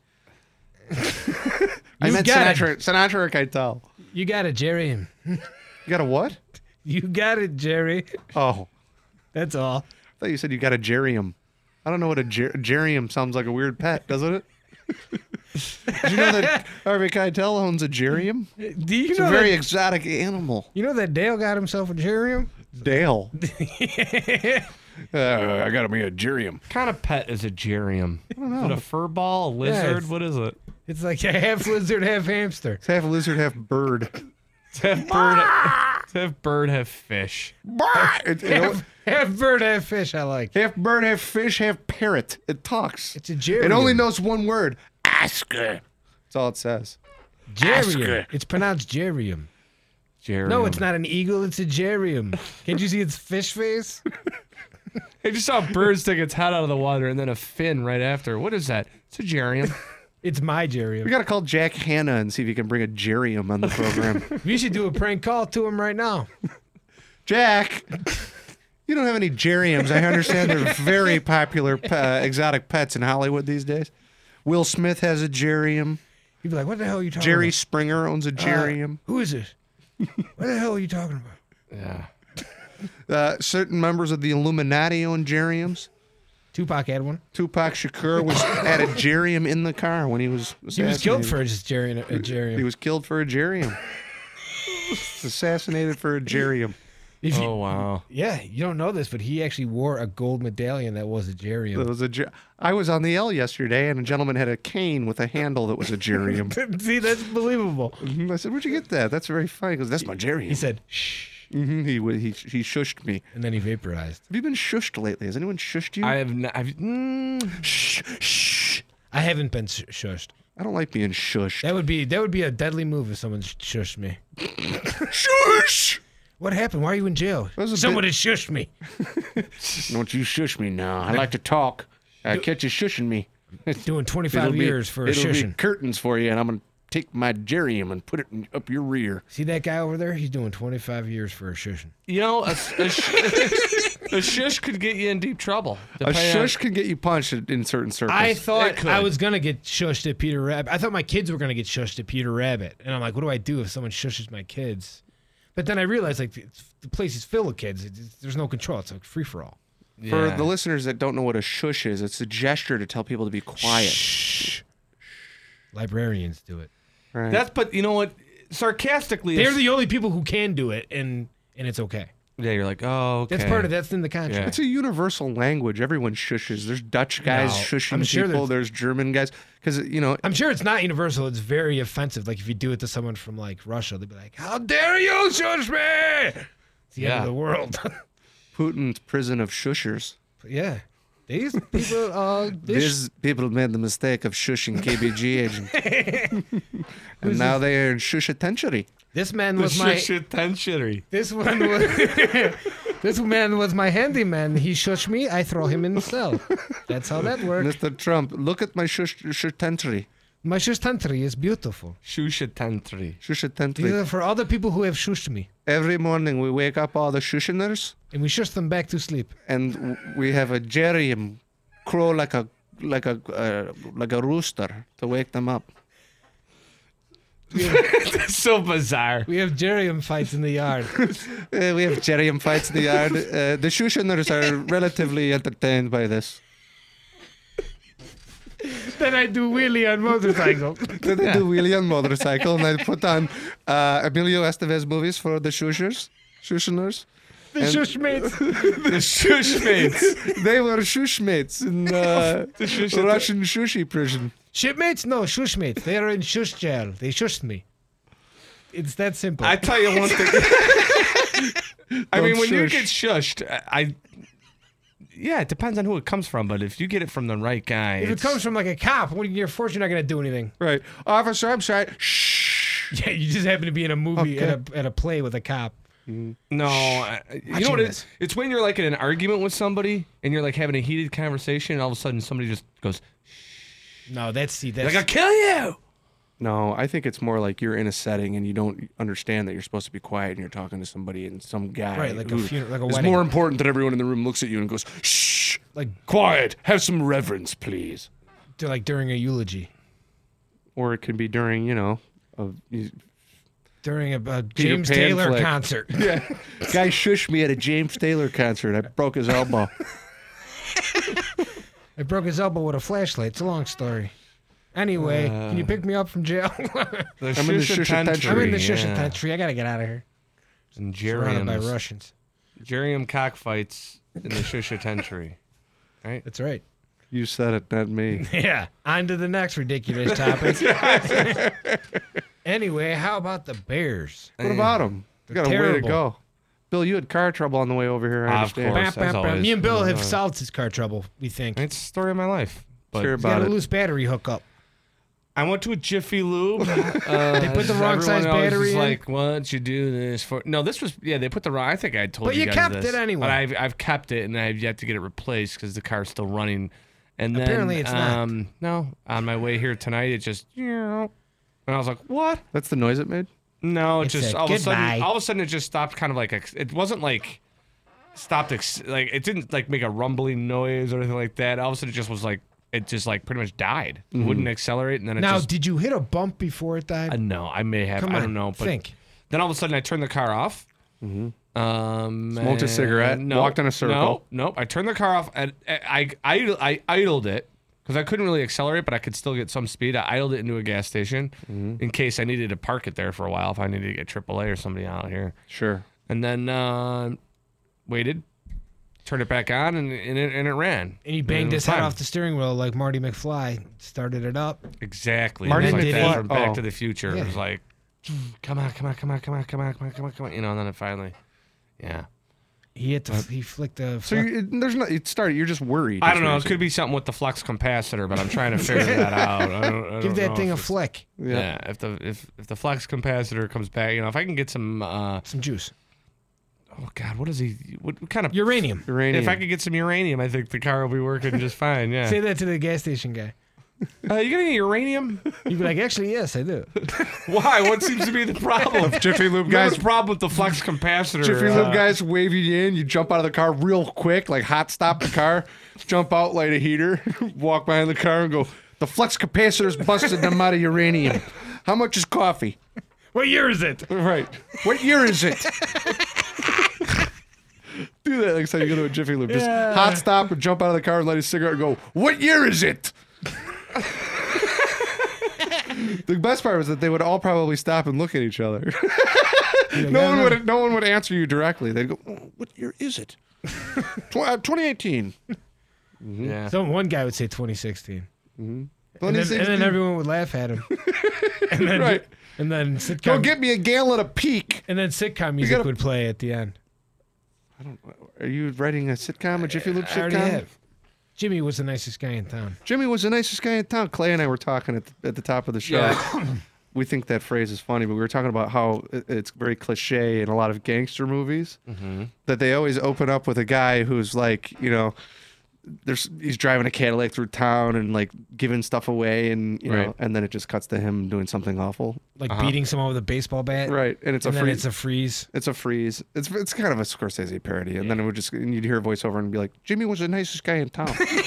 I You meant got it. Sinatra. Sinatra or Keitel. You got it, Jerry. You got a what? You got it, Jerry. Oh, That's all. I thought you said you got a gerium. I don't know what a ger- gerium sounds like. A weird pet, doesn't it? Did you know that Harvey Keitel owns a gerium? Do you It's know a very that, exotic animal. you know that Dale got himself a Jerry? Dale. Uh, I got me a gerium. What kind of pet is a gerium? I don't know. Is it a fur ball, a lizard? it's- what is it? It's like a half lizard, half hamster. It's half lizard, half bird. It's half bird. It's half bird, half fish. It- it- Half, half bird, half fish. I like. half bird, half fish, half parrot. It talks. It's a Jerry. It only knows one word. Oscar. That's all it says. Jerry. It's pronounced Jerryum. Gerium. No, it's not an eagle. It's a Jerryum. Can't you see its fish face? I just saw a bird stick its head out of the water and then a fin right after. What is that? It's a gerium. It's my We Jerryum. got to call Jack Hanna and see if he can bring a gerium on the program. We should do a prank call to him right now. Jack, you don't have any geriums. I understand they're very popular uh, exotic pets in Hollywood these days. Will Smith has a gerium. He'd be like, "What the hell are you talking Jerry about? Springer owns a gerium. Who is it? What the hell are you talking about?" Yeah. Uh, certain members of the Illuminati own geriums. Tupac had one. Tupac Shakur was at a gerium in the car when he was assassinated. He was killed for just Jerry a Jerry. He was killed for a gerium. Assassinated for a gerium. If you, Oh wow. yeah, you don't know this, but he actually wore a gold medallion that was a That Jerryum. was a ge- I was on the L yesterday, and a gentleman had a cane with a handle that was a gerium. See, that's believable. Mhm. I said, "Where'd you get that? That's very funny." He goes, "That's my gerium." He said, "Shh," hmm He, wa- he he shushed me. and then he vaporized. Have you been shushed lately? Has anyone shushed you? I have. Not, I've mm, shh, shh. I haven't been sh- shushed. I don't like being shushed. That would be that would be a deadly move if someone sh- shushed me. Shush! What happened? Why are you in jail? was a Someone bit- has shushed me. Don't you shush me now. I like to talk. I catch you shushing me. Doing twenty-five It'll be- years for a it'll be shushing. curtains for you, and I'm going to take my gerium and put it in, up your rear. See that guy over there? He's doing twenty-five years for a shushing. You know, a, a, sh- a shush could get you in deep trouble. A depending on- shush can get you punched in in certain circles. I It thought could. I was gonna get shushed at Peter Rabbit. I thought my kids were gonna get shushed at Peter Rabbit, and I'm like, what do I do if someone shushes my kids? But then I realized like it's, the place is filled with kids. It's, there's no control. It's like free for all. For Yeah. the listeners that don't know what a shush is, it's a gesture to tell people to be quiet. Shh. Librarians do it. Right. That's, but you know what? Sarcastically, They're it's- the only people who can do it, and and it's okay. yeah, you're like, oh, okay. That's part of that's in the contract. Yeah. It's a universal language. Everyone shushes. There's Dutch guys No, shushing I'm sure people. there's- There's German guys. Because, you know, I'm sure it's not universal. It's very offensive. Like if you do it to someone from like Russia, they'd be like, "How dare you shush me!" It's the end Yeah. of the world. Putin's prison of shushers. Yeah, these people. Uh, this These people made the mistake of shushing K B G agent. And now they are in shushatentiary. this man The was my. shushatentiary. This one was. This man was my handyman. He shushed me. I throw him in the cell. That's how that works. Mister Trump, look at my shush shushatentiary. My shush country is beautiful. Shushatentiary. These Shushatentiary. are for other people who have shushed me, Every morning we wake up all the shusheners, and we shush them back to sleep. and w- we have a gerium crow like a like a uh, like a rooster to wake them up. That's so bizarre. We have gerium fights in the yard. Uh, we have gerium fights in the yard. Uh, the shusheners are relatively entertained by this. Then I do wheelie on motorcycle. Then they do wheelie on motorcycle, and I put on uh, Emilio Estevez movies for the shushers, shusheners. The And- shush mates. The shush mates. They were shush mates in uh, shush- Russian shushy prison. Shipmates? No, shush mates. They are in shush jail. They shushed me. It's that simple. I tell you one thing. I Don't mean, when you shush. get shushed, I, I. Yeah, it depends on who it comes from, but if you get it from the right guy, if it it's- comes from like a cop, what, you're forced you're not going to do anything. Right. Officer, I'm sorry. Shh. Yeah, you just happen to be in a movie Okay. at, a, at a play with a cop. No, I- you know Watching what it this. is? It's when you're like in an argument with somebody and you're like having a heated conversation, and all of a sudden somebody just goes, No, that's see that's like, I'll kill you. No, I think it's more like you're in a setting and you don't understand that you're supposed to be quiet and you're talking to somebody and some guy Right, like a who funeral- like a is wedding. more important that everyone in the room looks at you and goes, shh, like quiet, have some reverence, please. to like during a eulogy, Or it could be during, you know, a during a, a James Pan Taylor flick. concert. yeah. Guy shushed me at a James Taylor concert. I broke his elbow. I broke his elbow with a flashlight. It's a long story. Anyway, can you pick me up from jail? The I'm in the shushatentiary. I'm in the yeah. shush country. I gotta get out of here. And Surrounded by Geriums. Russians. Gerium cockfights in the shushatentiary. That's right. You said it, not me. Yeah. On to the next ridiculous topic. Anyway, how about the Bears? What about him? You got a way to terrible. go. Bill, you had car trouble on the way over here. I Of understand. course. Bam, bam, as bam. always. Me and Bill have Uh, solved his car trouble, we think. It's the story of my life. But Sure He's got about a it. loose battery hookup. I went to a Jiffy Lube. Uh, They put the wrong everyone size always battery is in? like, what you do this for? No, this was yeah. They put the wrong. I think I told But you you guys kept this. it anyway. But I've I've kept it and I've yet to get it replaced because the car's still running. And then Apparently it's not. um, no, on my way here tonight, it just and I was like, what? That's the noise it made? No, it It just said, all of a sudden, "Goodbye." all of a sudden, it just stopped. Kind of like ex- it wasn't like stopped. Ex- like it didn't like make a rumbling noise or anything like that. All of a sudden, it just was like it just like pretty much died. It wouldn't accelerate, and then it Now, just. did you hit a bump before it died? I know I may have. Come I on, don't know. But think. then all of a sudden, I turned the car off. Um, Smoked a and- cigarette, No, walked in a circle. No, nope. I turned the car off and I I, I idled it because I couldn't really accelerate, but I could still get some speed. I idled it into a gas station in case I needed to park it there for a while if I needed to get triple A or somebody out here. Sure. And then uh, waited, turned it back on, and, and, it, and it ran. And he banged it his was head fine. off the steering wheel like Marty McFly. Started it up. Exactly. Marty it was like McFly- that from Back oh. to the Future. Yeah. It was like, come on, come on, come on, come on, come on, come on, come on, come on, come on. You know, and then it finally, yeah. He hit the, he flicked the. So flex- you, it- there's no. It started. You're just worried. I is don't what know. you're It could be something with the flux capacitor, but I'm trying to figure that out. I don't, I don't Give know that thing if a it's- flick. saying. Yeah. if the if if the flux capacitor comes back, you know, if I can get some. Uh, Some juice. oh God, what is he? What, what kind of Uranium. Uranium. If I could get some uranium, I think the car will be working just fine. Yeah. Say that to the gas station guy. Uh, you got any uranium? You'd be like, actually, yes, I do. Why? What seems to be the problem? Jiffy Lube Guys, guys, the problem with the flux capacitor. Jiffy uh, Lube guys wave you in. You jump out of the car real quick, like hot stop the car, jump out, light a heater, walk behind the car, and go. The flux capacitor's busted them out of uranium. How much is coffee? What year is it? Right. What year is it? Do that next time you go to a Jiffy Lube. Just hot stop and jump out of the car and light a cigarette and go, what year is it? The best part was that they would all probably stop and look at each other. no one would no one would answer you directly. They'd go, oh, what year is it? Tw- uh, twenty eighteen. Yeah. Some one guy would say twenty sixteen. And then, and then twenty sixteen. everyone would laugh at him. And then, Right. and then Go sitcom get me a gallon of Peak. and then sitcom music gotta- would play at the end. Are you writing a sitcom, a Jiffy Lube I already sitcom? have. Jimmy was the nicest guy in town. Jimmy was the nicest guy in town. Clay and I were talking at the, at the top of the show. Yeah. We think that phrase is funny, but we were talking about how it- it's very cliche in a lot of gangster movies that they always open up with a guy who's like, you know, there's he's driving a Cadillac through town and like giving stuff away, and you know, Right. and then it just cuts to him doing something awful. Like beating someone with a baseball bat. Right, and it's And a then freeze. it's a freeze. It's a freeze. It's it's kind of a Scorsese parody, and then it would just and you'd hear a voiceover and be like, "Jimmy was the nicest guy in town."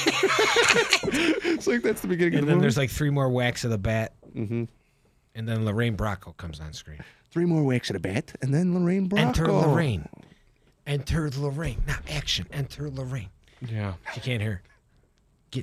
It's like that's the beginning And of the then movie. there's like three more whacks of the bat. Mm-hmm. And then Lorraine Bracco comes on screen. Three more whacks at a bat, and then Lorraine Bracco. Enter Lorraine. Enter Lorraine. Now action. Enter Lorraine. Yeah. She can't hear. Get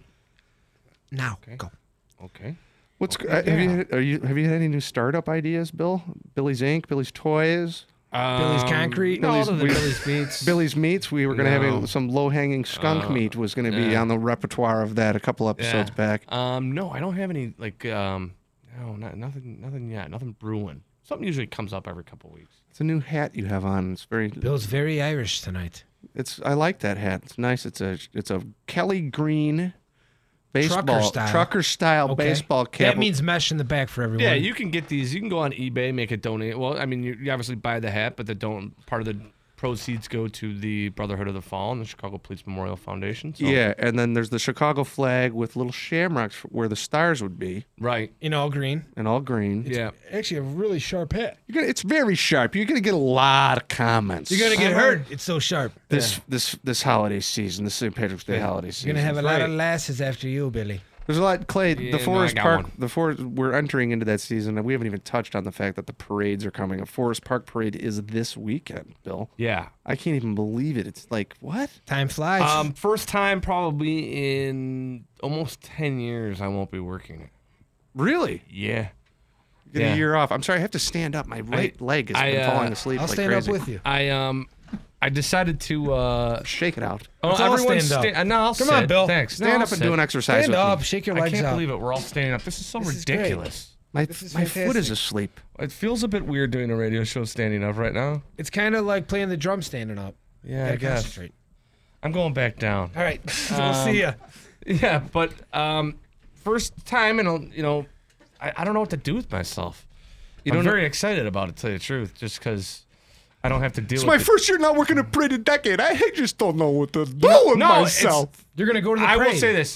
now. Go. Okay. What's uh, have you had, are you have you had any new startup ideas, Bill? Billy's Inc, Billy's Toys, Billy's Concrete. No, Billy's- other than we- Billy's Meats. Billy's Meats. We were going to No. have a, some low hanging skunk meat was going to be yeah. on the repertoire of that a couple episodes Yeah. back. Um, no, I don't have any like um, no, not, nothing, nothing yet, nothing brewing. Something usually comes up every couple weeks. It's a new hat you have on. It's very. Bill's very Irish tonight. It's I like that hat. It's nice. It's a it's a Kelly green baseball Trucker style. trucker style Okay. baseball cap. That means mesh in the back for everyone. Yeah, you can get these. You can go on eBay, make a donate. Well, I mean, you, you obviously buy the hat, but the don't part of the proceeds go to the Brotherhood of the Fallen, the Chicago Police Memorial Foundation. So. Yeah, and then there's the Chicago flag with little shamrocks where the stars would be, Right. in all green. and all green. Yeah. Actually, a really sharp hat. You're gonna, it's very sharp. You're gonna get a lot of comments. You're gonna get hurt. It's so sharp. this this this holiday season, this Saint Patrick's Day holiday season. You're gonna have a lot of Right. lasses after you, Billy. There's a lot, Clay. Yeah, the no, I Forest got Park, one. the Forest. We're entering into that season, and we haven't even touched on the fact that the parades are coming. A Forest Park parade is this weekend, Bill. Yeah. I can't even believe it. It's like what? Time flies. Um, first time probably in almost ten years I won't be working it. Really? Yeah. Get Yeah. a year off. I'm sorry, I have to stand up. My right leg has I, been uh, falling asleep I'll like stand crazy. up with you. I um, I decided to. Uh, Shake it out. oh, Let's all everyone stand up. sta- no, I'll Come sit. on, Bill. Thanks. No, Stand I'll up and sit. do an exercise. Stand with up. Me. Shake your I legs can't out. believe it. We're all standing up. This is so This is great. ridiculous. My This is my foot is fantastic. asleep. It feels a bit weird doing a radio show standing up right now. It's kind of like playing the drum standing up. Yeah, I Gotta guess. concentrate. I'm going back down. All right. we'll see ya. Yeah, but um, first time, and you know, I, I don't know what to do with myself. You I'm don't know- very excited about it, to tell you the truth, just because I don't have to deal It's with my it. first year not working a parade a decade. I just don't know what to do with no, myself. You're gonna go to the I parade. will say this: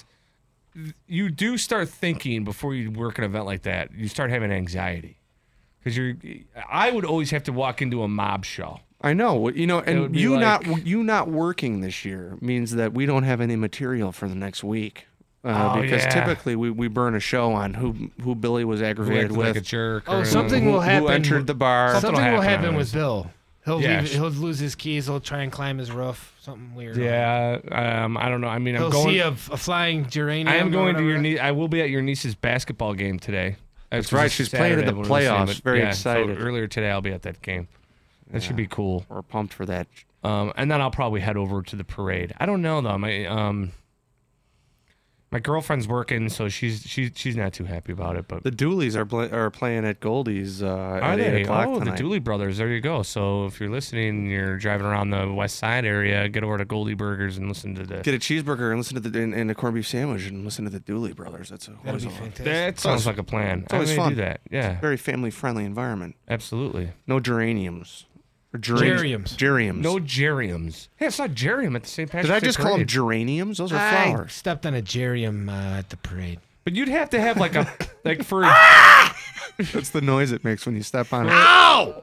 you do start thinking before you work an event like that. You start having anxiety because you're. I would always have to walk into a mob show. I know, you know, would and be you like- not you not working this year means that we don't have any material for the next week. Uh, Oh, because yeah. typically we, we burn a show on who who Billy was Who aggravated acted with, like a jerk. Oh, or, something who, will happen. who entered the bar. Something Something will will happen happen on with this. Bill. He'll Yeah, leave, sh- he'll lose his keys. He'll try and climb his roof. Something weird. Yeah, um, I don't know. I mean, I'm He'll going. see a, a flying geranium. I am or going to your whatever. niece. I will be at your niece's basketball game today. That's right, she's playing in the playoffs. Very excited. So earlier today, I'll be at that game. That should be cool. We're pumped for that. Um, and then I'll probably head over to the parade. I don't know though. My um, My girlfriend's working, so she's she's she's not too happy about it. But The Dooleys are pl- are playing at Goldie's uh, are at eight they? o'clock Oh, tonight. the Dooley brothers. There you go. So if you're listening, and you're driving around the West Side area, get over to Goldie Burgers and listen to the. Get a cheeseburger and listen to the and, and a corned beef sandwich and listen to the Dooley brothers. That's a, That'd always be a fantastic. That sounds like a plan. It's always I may fun. do that. Yeah, very family friendly environment. absolutely. No geraniums. Or Geraniums. Geraniums. No geraniums. Hey, I saw geranium at the Saint Patrick's Did I Day just call them parade. geraniums? Those are I flowers. stepped on a gerium uh, at the parade. But you'd have to have like a like for That's the noise it makes when you step on it. Ow!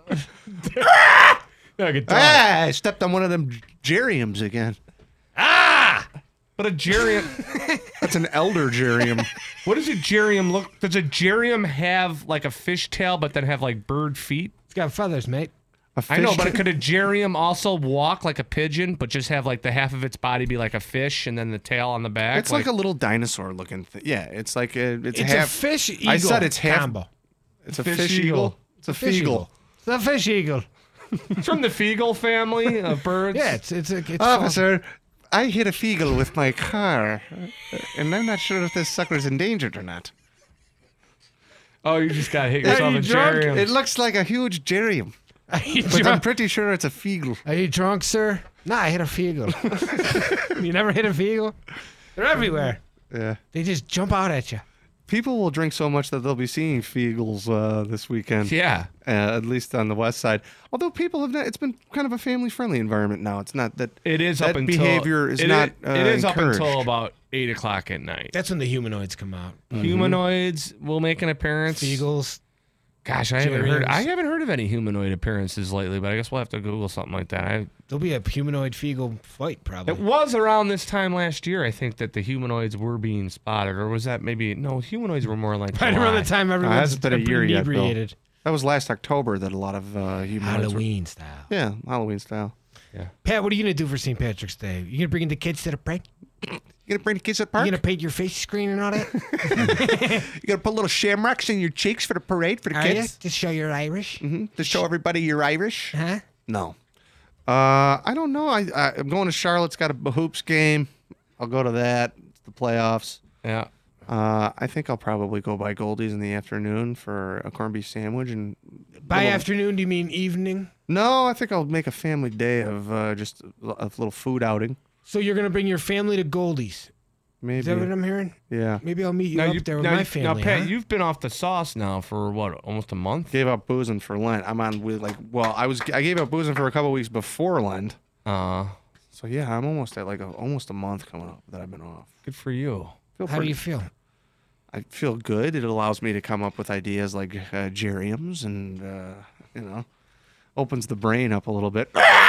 No, good dog. Ah, I stepped on one of them geraniums again. but a geranium. That's an elder geranium. What does a geranium look? Does a geranium have like a fishtail, but then have like bird feet? It's got feathers, mate. A I know, fish but ta- could a geranium also walk like a pigeon, but just have like the half of its body be like a fish, and then the tail on the back? It's like, a little dinosaur looking thing. Yeah, it's like a, it's, It's half. a fish eagle I said it's half. combo. It's a Fish fish, eagle. eagle. It's a Fish feagle. eagle. It's a fish eagle. It's from the Feagle family of birds. Yeah, it's it's a it's Officer, I hit a feagle with my car, and I'm not sure if this sucker's endangered or not. Oh, you just got hit Are yourself you a drunk? geranium. It looks like a huge geranium, Are you, but I'm drunk? pretty sure it's a feagle. Are you drunk, sir? Nah, I hit a feagle. You never hit a feagle? They're everywhere. Yeah. They just jump out at you. People will drink so much that they'll be seeing feagles uh, this weekend. Yeah. Uh, at least on the west side. Although people have not, it's been kind of a family-friendly environment now. It's not that It is that up until behavior is it not. is, uh, it is up encouraged. until about eight o'clock at night. That's when the humanoids come out. Humanoids will make an appearance. Feagles. Gosh, I haven't heard. Geriums. I haven't heard of any humanoid appearances lately, but I guess we'll have to Google something like that. I, There'll be a humanoid feagle fight, probably. it was around this time last year, I think, that the humanoids were being spotted, or was that maybe no? Humanoids were more like Right around July. the time everyone's hasn't been a year yet, Bill. inebriated. That was last October that a lot of uh, humanoids were- Halloween style. Yeah, Halloween style. Pat, what are you gonna do for Saint Patrick's Day? You gonna bring the kids to the parade? You gonna bring the kids to the You park? gonna paint your face screen and all that? You gonna put little shamrocks in your cheeks for the parade for the Are you? kids? To show you're Irish? hmm To show everybody you're Irish? Huh? No. Uh, I don't know. I, I I'm going to Charlotte's got a hoops game. I'll go to that. It's the playoffs. Yeah. Uh, I think I'll probably go by Goldie's in the afternoon for a corned beef sandwich and. By little- afternoon, do you mean evening? No, I think I'll make a family day of uh, just a, a little food outing. So you're gonna bring your family to Goldie's? Maybe. Is that what I'm hearing? Yeah. Maybe I'll meet you Now, up you, there with now, my you- family. now, Pat, huh? you've been off the sauce now for what, almost a month? Gave up boozing for Lent. I'm on with like well, I was I gave up boozing for a couple weeks before Lent. Uh, So yeah, I'm almost at like a, almost a month coming up that I've been off. good for you. Feel How do pretty- you feel? I feel good. It allows me to come up with ideas like uh, geraniums and uh, you know, opens the brain up a little bit.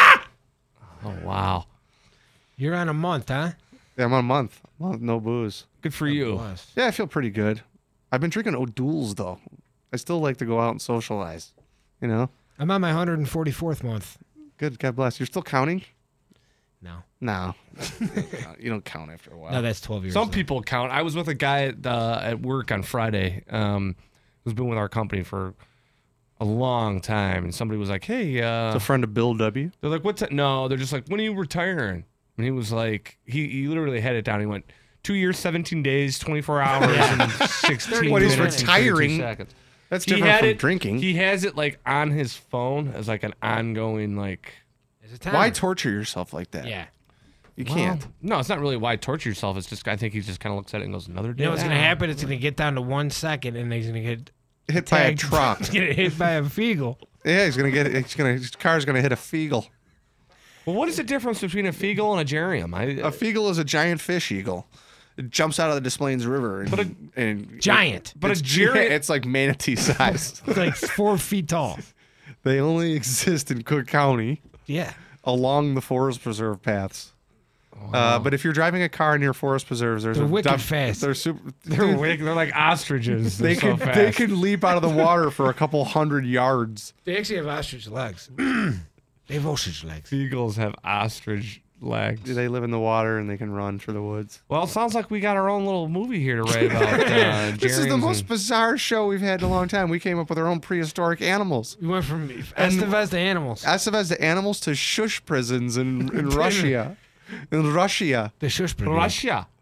Oh wow, You're on a month, huh? Yeah, I'm on a month. month no booze. good for you. Bless. Yeah, I feel pretty good. I've been drinking O'Doul's though. I still like to go out and socialize. You know, I'm on my one hundred forty-fourth month. good. God bless. You're still counting? No. No, you don't count after a while. No, that's twelve years. Some old. people count. I was with a guy at, uh, at work on Friday um, who's been with our company for a long time, and somebody was like, "Hey," uh, It's a friend of Bill W. they're like, "What's that?" No, they're just like, "When are you retiring?" And he was like, he, he literally had it down. He went, two years, seventeen days, twenty-four hours, and sixteen What, he's minutes and thirty-two retiring? seconds. That's He different had from it drinking. He has it like on his phone as like an ongoing like. There's a time. Why torture yourself like that? Yeah. You can't. Well, no, it's not really why torture yourself. It's just I think he just kind of looks at it and goes, "Another day." You know what's gonna Ah." happen? It's gonna get down to one second, and he's gonna get Hit by a tagged. truck. He's gonna hit by a feagle. Yeah, he's gonna get. He's gonna. His car's gonna hit a feagle. Well, what is the difference between a feagle and a geranium? I, A feagle is a giant fish eagle. It jumps out of the Des Plaines River. And, But a- and Giant. but a it's, geranium. it's like manatee size. It's like four feet tall. They only exist in Cook County Yeah. along the forest preserve paths. Uh, but if you're driving a car near forest preserves, there's They're a wicked def- fast. They're super. They're, wick- they're like ostriches. They're They so could fast. they could leap out of the water for a couple hundred yards. They actually have ostrich legs. They have ostrich legs. Eagles have ostrich legs. They live in the water and they can run through the woods. Well, it sounds like we got our own little movie here to write about. Uh, This is the geraniums most and- bizarre show we've had in a long time. We came up with our own prehistoric animals. We went from Estevez to animals. Estevez the animals to shush prisons in, in Russia. In Russia. The shush brigade. Russia.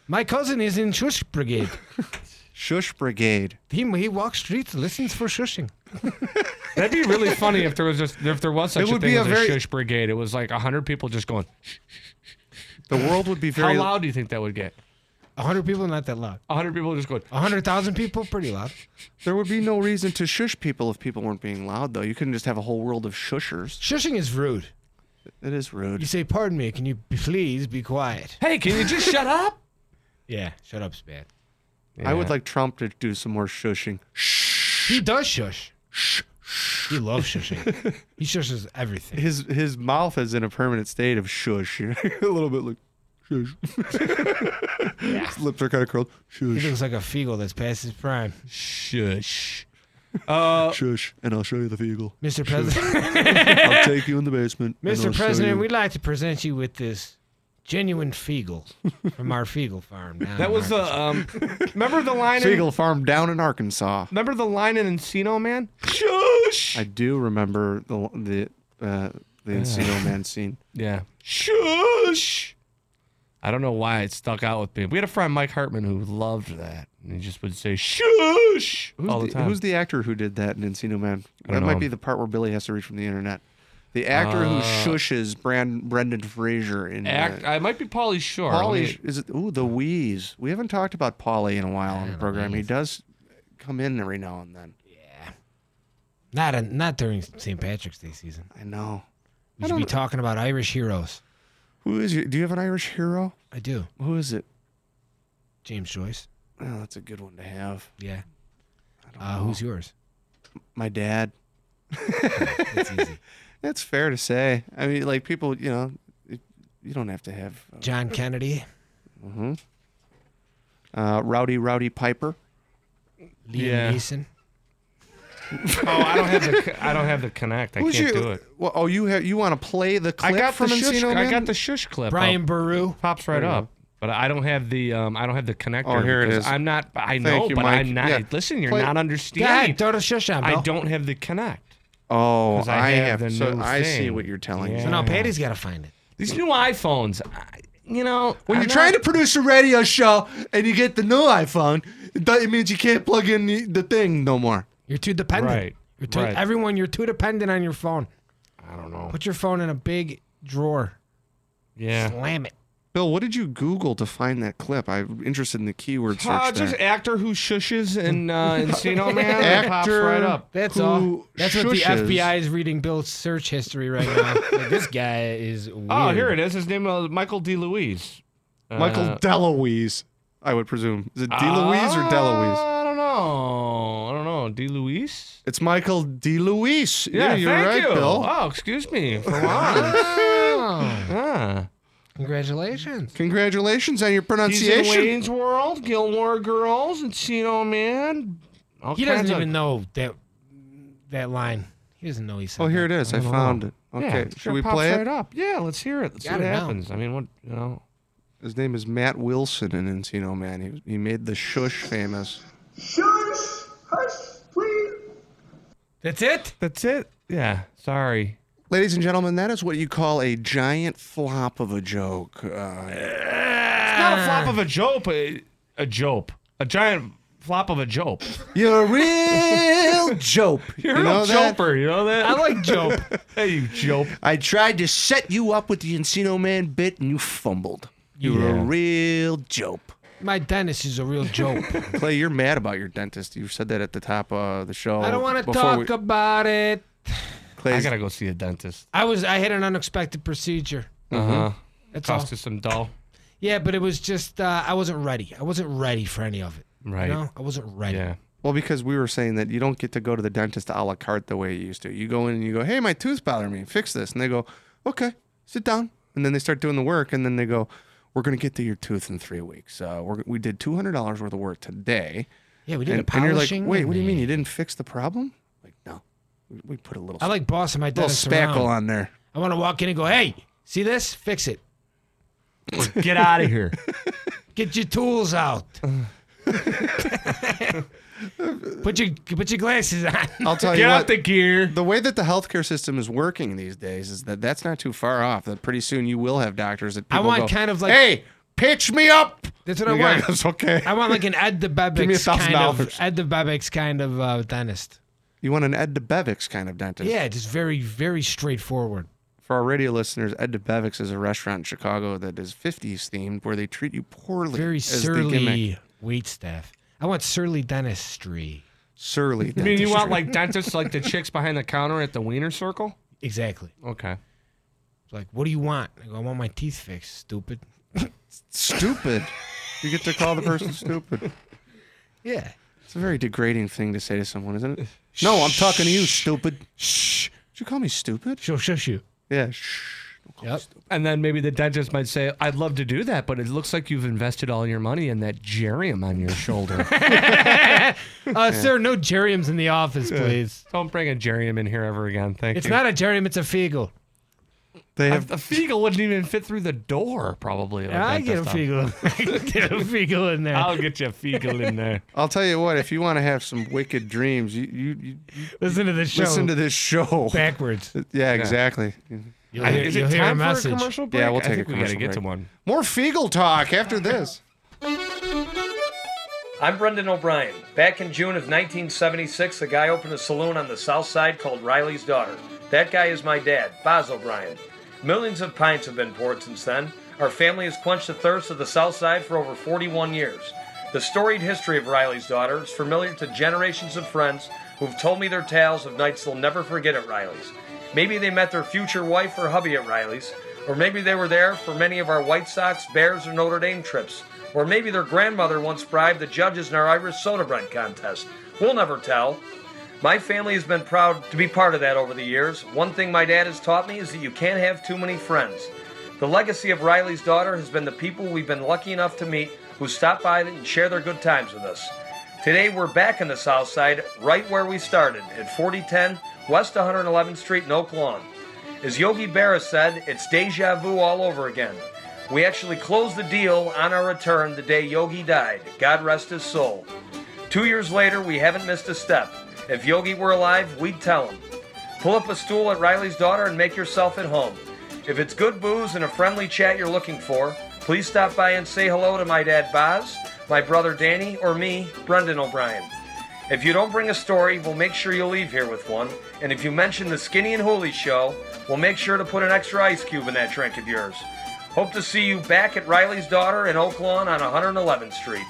My cousin is in Shush Brigade. Shush Brigade. He he walks streets, listens for shushing. That'd be really funny if there was just if there was such It a would thing be a as a, very- shush brigade. It was like a hundred people just going. The world would be very. How loud do you think that would get? A hundred people, not that loud. A hundred people just going. A hundred thousand people, pretty loud. There would be no reason to shush people if people weren't being loud, though. You couldn't just have a whole world of shushers. Shushing is rude. It is You rude. say, "Pardon me, can you b- please be quiet?" Hey, can you just shut up? Yeah, shut up's bad. I would like Trump to do some more shushing. He does shush. He loves shushing. He shushes everything. His his mouth is in a permanent state of shush. You know? A little bit like shush. His lips are kind of curled. He Shush. looks like a Fiegel that's past his prime. Shush. Uh, Shush. And I'll show you the Fiegel. Mister President, I'll take you in the basement. and Mister I'll show President, you- we'd like to present you with this genuine Fiegel from our Fiegel farm. down that in was the Arkansas. um. Remember the line? Fiegel In, Farm down in Arkansas. remember the line in Encino Man? Shush. I do remember the the uh, the Encino Man scene. Yeah. Shush. I don't know why it stuck out with me. We had a friend, Mike Hartman, who loved that. And he just would say, shush, Who's all the, the, time. who's the actor who did that in Encino Man? I That don't might know. be the part where Billy has to read from the internet. The actor who Uh, shushes Brand, Brendan Fraser in Act, uh, I might be Pauly Shore. Let Pauly. me- Is it? Ooh, the Wheeze. We haven't talked about Pauly in a while on the the program. He Wheeze. does come in every now and then. Not a, not during Saint Patrick's Day season. I know. We I should be don't- talking about Irish heroes. Who is you? Do you have an Irish hero? I do. Who is it? James Joyce. Oh, that's a good one to have. Yeah. I don't Uh, know. who's yours? My dad. That's easy. That's fair to say. I mean, like people, you know, it, you don't have to have. Uh, John Kennedy. mhm. uh, Rowdy Rowdy Piper. Liam Yeah. Neeson. oh, I don't have the. co- I don't have the connect. I Who's can't you? do it. Well, oh, you have you want to play the I clip got from the shush. Encino I Man? got the shush clip. Brian up. Baru. Pops right There you up. But I don't have the. Um, I don't have the connector. Oh, here it because is. I'm not. I know, you, but Mike. I'm not. Yeah. Listen, you're Play- not Go ahead, understanding. throw the shush on, Bill. I don't have the connect. Oh, 'Cause I I, have have. the so new I see thing. what you're telling Yeah. So me. now Patty's got to find it. These new iPhones. I, you know, When I'm you're not- trying to produce a radio show and you get the new iPhone, it do- it means you can't plug in the, the thing no more. You're too dependent. Right, You're too, right. Everyone, you're too dependent on your phone. I don't know. Put your phone in a big drawer. Yeah. Slam it. Bill, what did you Google to find that clip? I'm interested in the keyword search Uh, there. just actor who shushes in uh, Encino Man. It pops Actor right up. That's who all. That's what the shushes. F B I is reading Bill's search history right now. Like, this guy is weird. Oh, here it is. His name is Michael DeLuise. Uh, Michael DeLuise, I would presume. Is it DeLuise or DeLuise? I don't know. I don't know. DeLuise? It's Michael DeLuise. Yeah, you're thank right, you. Bill. Oh, excuse me for once. Oh, ah. congratulations. Congratulations on your He's in pronunciation. Wayne's World, Gilmore Girls, Encino Man. All He kinds doesn't of- even know that that line. He doesn't know he said Oh, here it that. is. I found it. Okay, Yeah, should sure we pops play right it? up. Yeah, let's hear it. Let's see Got what it now. happens. I mean, what you know? His name is Matt Wilson in Encino Man. He, he made the shush famous. Shush! Hush, please! That's it? That's it. Yeah. Sorry. Ladies and gentlemen, that is what you call a giant flop of a joke. Uh, It's not a flop of a joke. A, a joke. A giant flop of a joke. you're a real joke. You're You a know real that? joper. You know that? I like Joe. Hey, you joke. I tried to set you up with the Encino Man bit, and you fumbled. You were a Yeah. real joke. My dentist is a real joke. Clay, you're mad about your dentist. You said that at the top of the show. I don't want to before talk we- about it. I Clay's, gotta go see a dentist. I was I had an unexpected procedure. Uh huh. That's all. Cost you some dough. Yeah, but it was just uh, I wasn't ready. I wasn't ready for any of it. Right. You know? I wasn't ready. Yeah. Well, because we were saying that you don't get to go to the dentist a la carte the way you used to. You go in and you go, hey, my tooth's bothering me. Fix this. And they go, okay, sit down. And then they start doing the work. And then they go, we're going to get to your tooth in three weeks. Uh, we're, we did two hundred dollars worth of work today. Yeah, we did And, a and you're like, polishing. wait, what do you and- mean? You didn't fix the problem? Like, no. We, we put a little, I like bossing my little dentist spackle around. on there. I want to walk in and go, hey, see this? Fix it. Get out of here. Get your tools out. put your put your glasses on. I'll tell Get you out what. the gear. The way that the healthcare system is working these days is that that's not too far off. That pretty soon you will have doctors that I people want go, kind of like- hey, pitch me up. That's what The I guy want. goes, okay. I want like an Ed Give me a DeBevick's thousand kind of dollars. Ed DeBevick's kind of uh, dentist. You want an Ed DeBevick's kind of dentist. Yeah, just very, very straightforward. For our radio listeners, Ed DeBevick's is a restaurant in Chicago that is fifties themed where they treat you poorly. Very as the gimmick. surly wait staff. I want surly dentistry. Surly You mean you dentistry. want like dentists like the chicks behind the counter at the Wiener Circle? Exactly. Okay. It's like, what do you want? I go, I want my teeth fixed, stupid. Stupid. You get to call the person stupid. Yeah. It's a very degrading thing to say to someone, isn't it? No, I'm talking to you, stupid. Shh. Did you call me stupid? She'll shush you. Yeah, shh. Don't call me Yep. stupid. And then maybe the dentist might say, I'd love to do that, but it looks like you've invested all your money in that gerium on your shoulder. Uh, Sir, no geriums in the office, please. Don't bring a gerium in here ever again. Thank It's you. not a gerium, it's a fegal. They A, have a fecal wouldn't even fit through the door, probably. of a I get a dentist office. fecal. I get a fecal in there. I'll get you a fecal in there. I'll tell you what, if you want to have some wicked dreams, you, you, you Listen to this show. listen to this show. backwards. Yeah, exactly. You'll I- hear, Is you'll it hear a time for a message. commercial break? Yeah, we'll I take think a we gotta commercial get to break. one. More fecal talk after this. I'm Brendan O'Brien. Back in June of nineteen seventy-six, a guy opened a saloon on the south side called Riley's Daughter. That guy is my dad, Boz O'Brien. Millions of pints have been poured since then. Our family has quenched the thirst of the south side for over forty-one years. The storied history of Riley's Daughter is familiar to generations of friends who've told me their tales of nights they'll never forget at Riley's. Maybe they met their future wife or hubby at Riley's, or maybe they were there for many of our White Sox, Bears, or Notre Dame trips. Or maybe their grandmother once bribed the judges in our Irish soda bread contest. We'll never tell. My family has been proud to be part of that over the years. One thing my dad has taught me is that you can't have too many friends. The legacy of Riley's Daughter has been the people we've been lucky enough to meet who stop by and share their good times with us. Today we're back in the South Side, right where we started, at forty ten West one hundred eleventh Street in Oak Lawn. As Yogi Berra said, it's deja vu all over again. We actually closed the deal on our return the day Yogi died. God rest his soul. Two years later, we haven't missed a step. If Yogi were alive, we'd tell him. Pull up a stool at Riley's Daughter and make yourself at home. If it's good booze and a friendly chat you're looking for, please stop by and say hello to my dad Boz, my brother Danny, or me, Brendan O'Brien. If you don't bring a story, we'll make sure you leave here with one. And if you mention the Skinny and Hooley show, we'll make sure to put an extra ice cube in that drink of yours. Hope to see you back at Riley's Daughter in Oak Lawn on one hundred eleventh Street.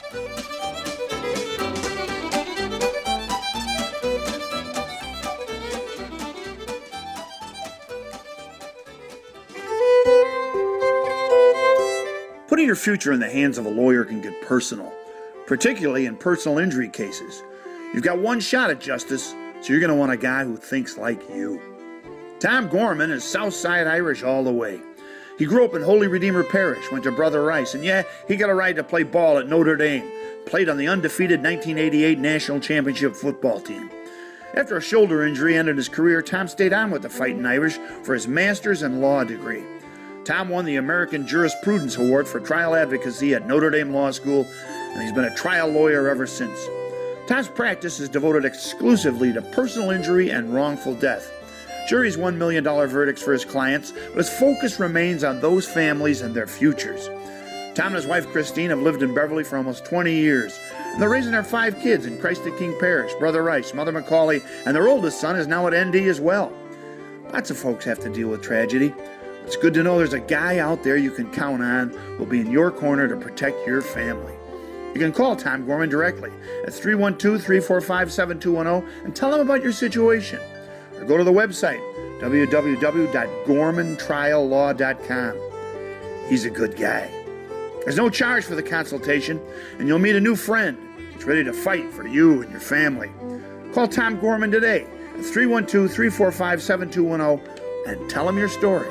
Putting your future in the hands of a lawyer can get personal, particularly in personal injury cases. You've got one shot at justice, so you're going to want a guy who thinks like you. Tom Gorman is Southside Irish all the way. He grew up in Holy Redeemer Parish, went to Brother Rice, and yeah, he got a right to play ball at Notre Dame, played on the undefeated nineteen eighty-eight National Championship football team. After a shoulder injury ended his career, Tom stayed on with the Fighting Irish for his master's in law degree. Tom won the American Jurisprudence Award for trial advocacy at Notre Dame Law School, and he's been a trial lawyer ever since. Tom's practice is devoted exclusively to personal injury and wrongful death. Sure, he's won million dollar verdicts for his clients, but his focus remains on those families and their futures. Tom and his wife Christine have lived in Beverly for almost twenty years, and they're raising their five kids in Christ the King Parish, Brother Rice, Mother Macaulay, and their oldest son is now at N D as well. Lots of folks have to deal with tragedy. It's good to know there's a guy out there you can count on who'll be in your corner to protect your family. You can call Tom Gorman directly at three one two, three four five, seven two one zero and tell him about your situation. Or go to the website, w w w dot gorman trial law dot com. He's a good guy. There's no charge for the consultation, and you'll meet a new friend that's ready to fight for you and your family. Call Tom Gorman today at three one two, three four five, seven two one zero and tell him your story.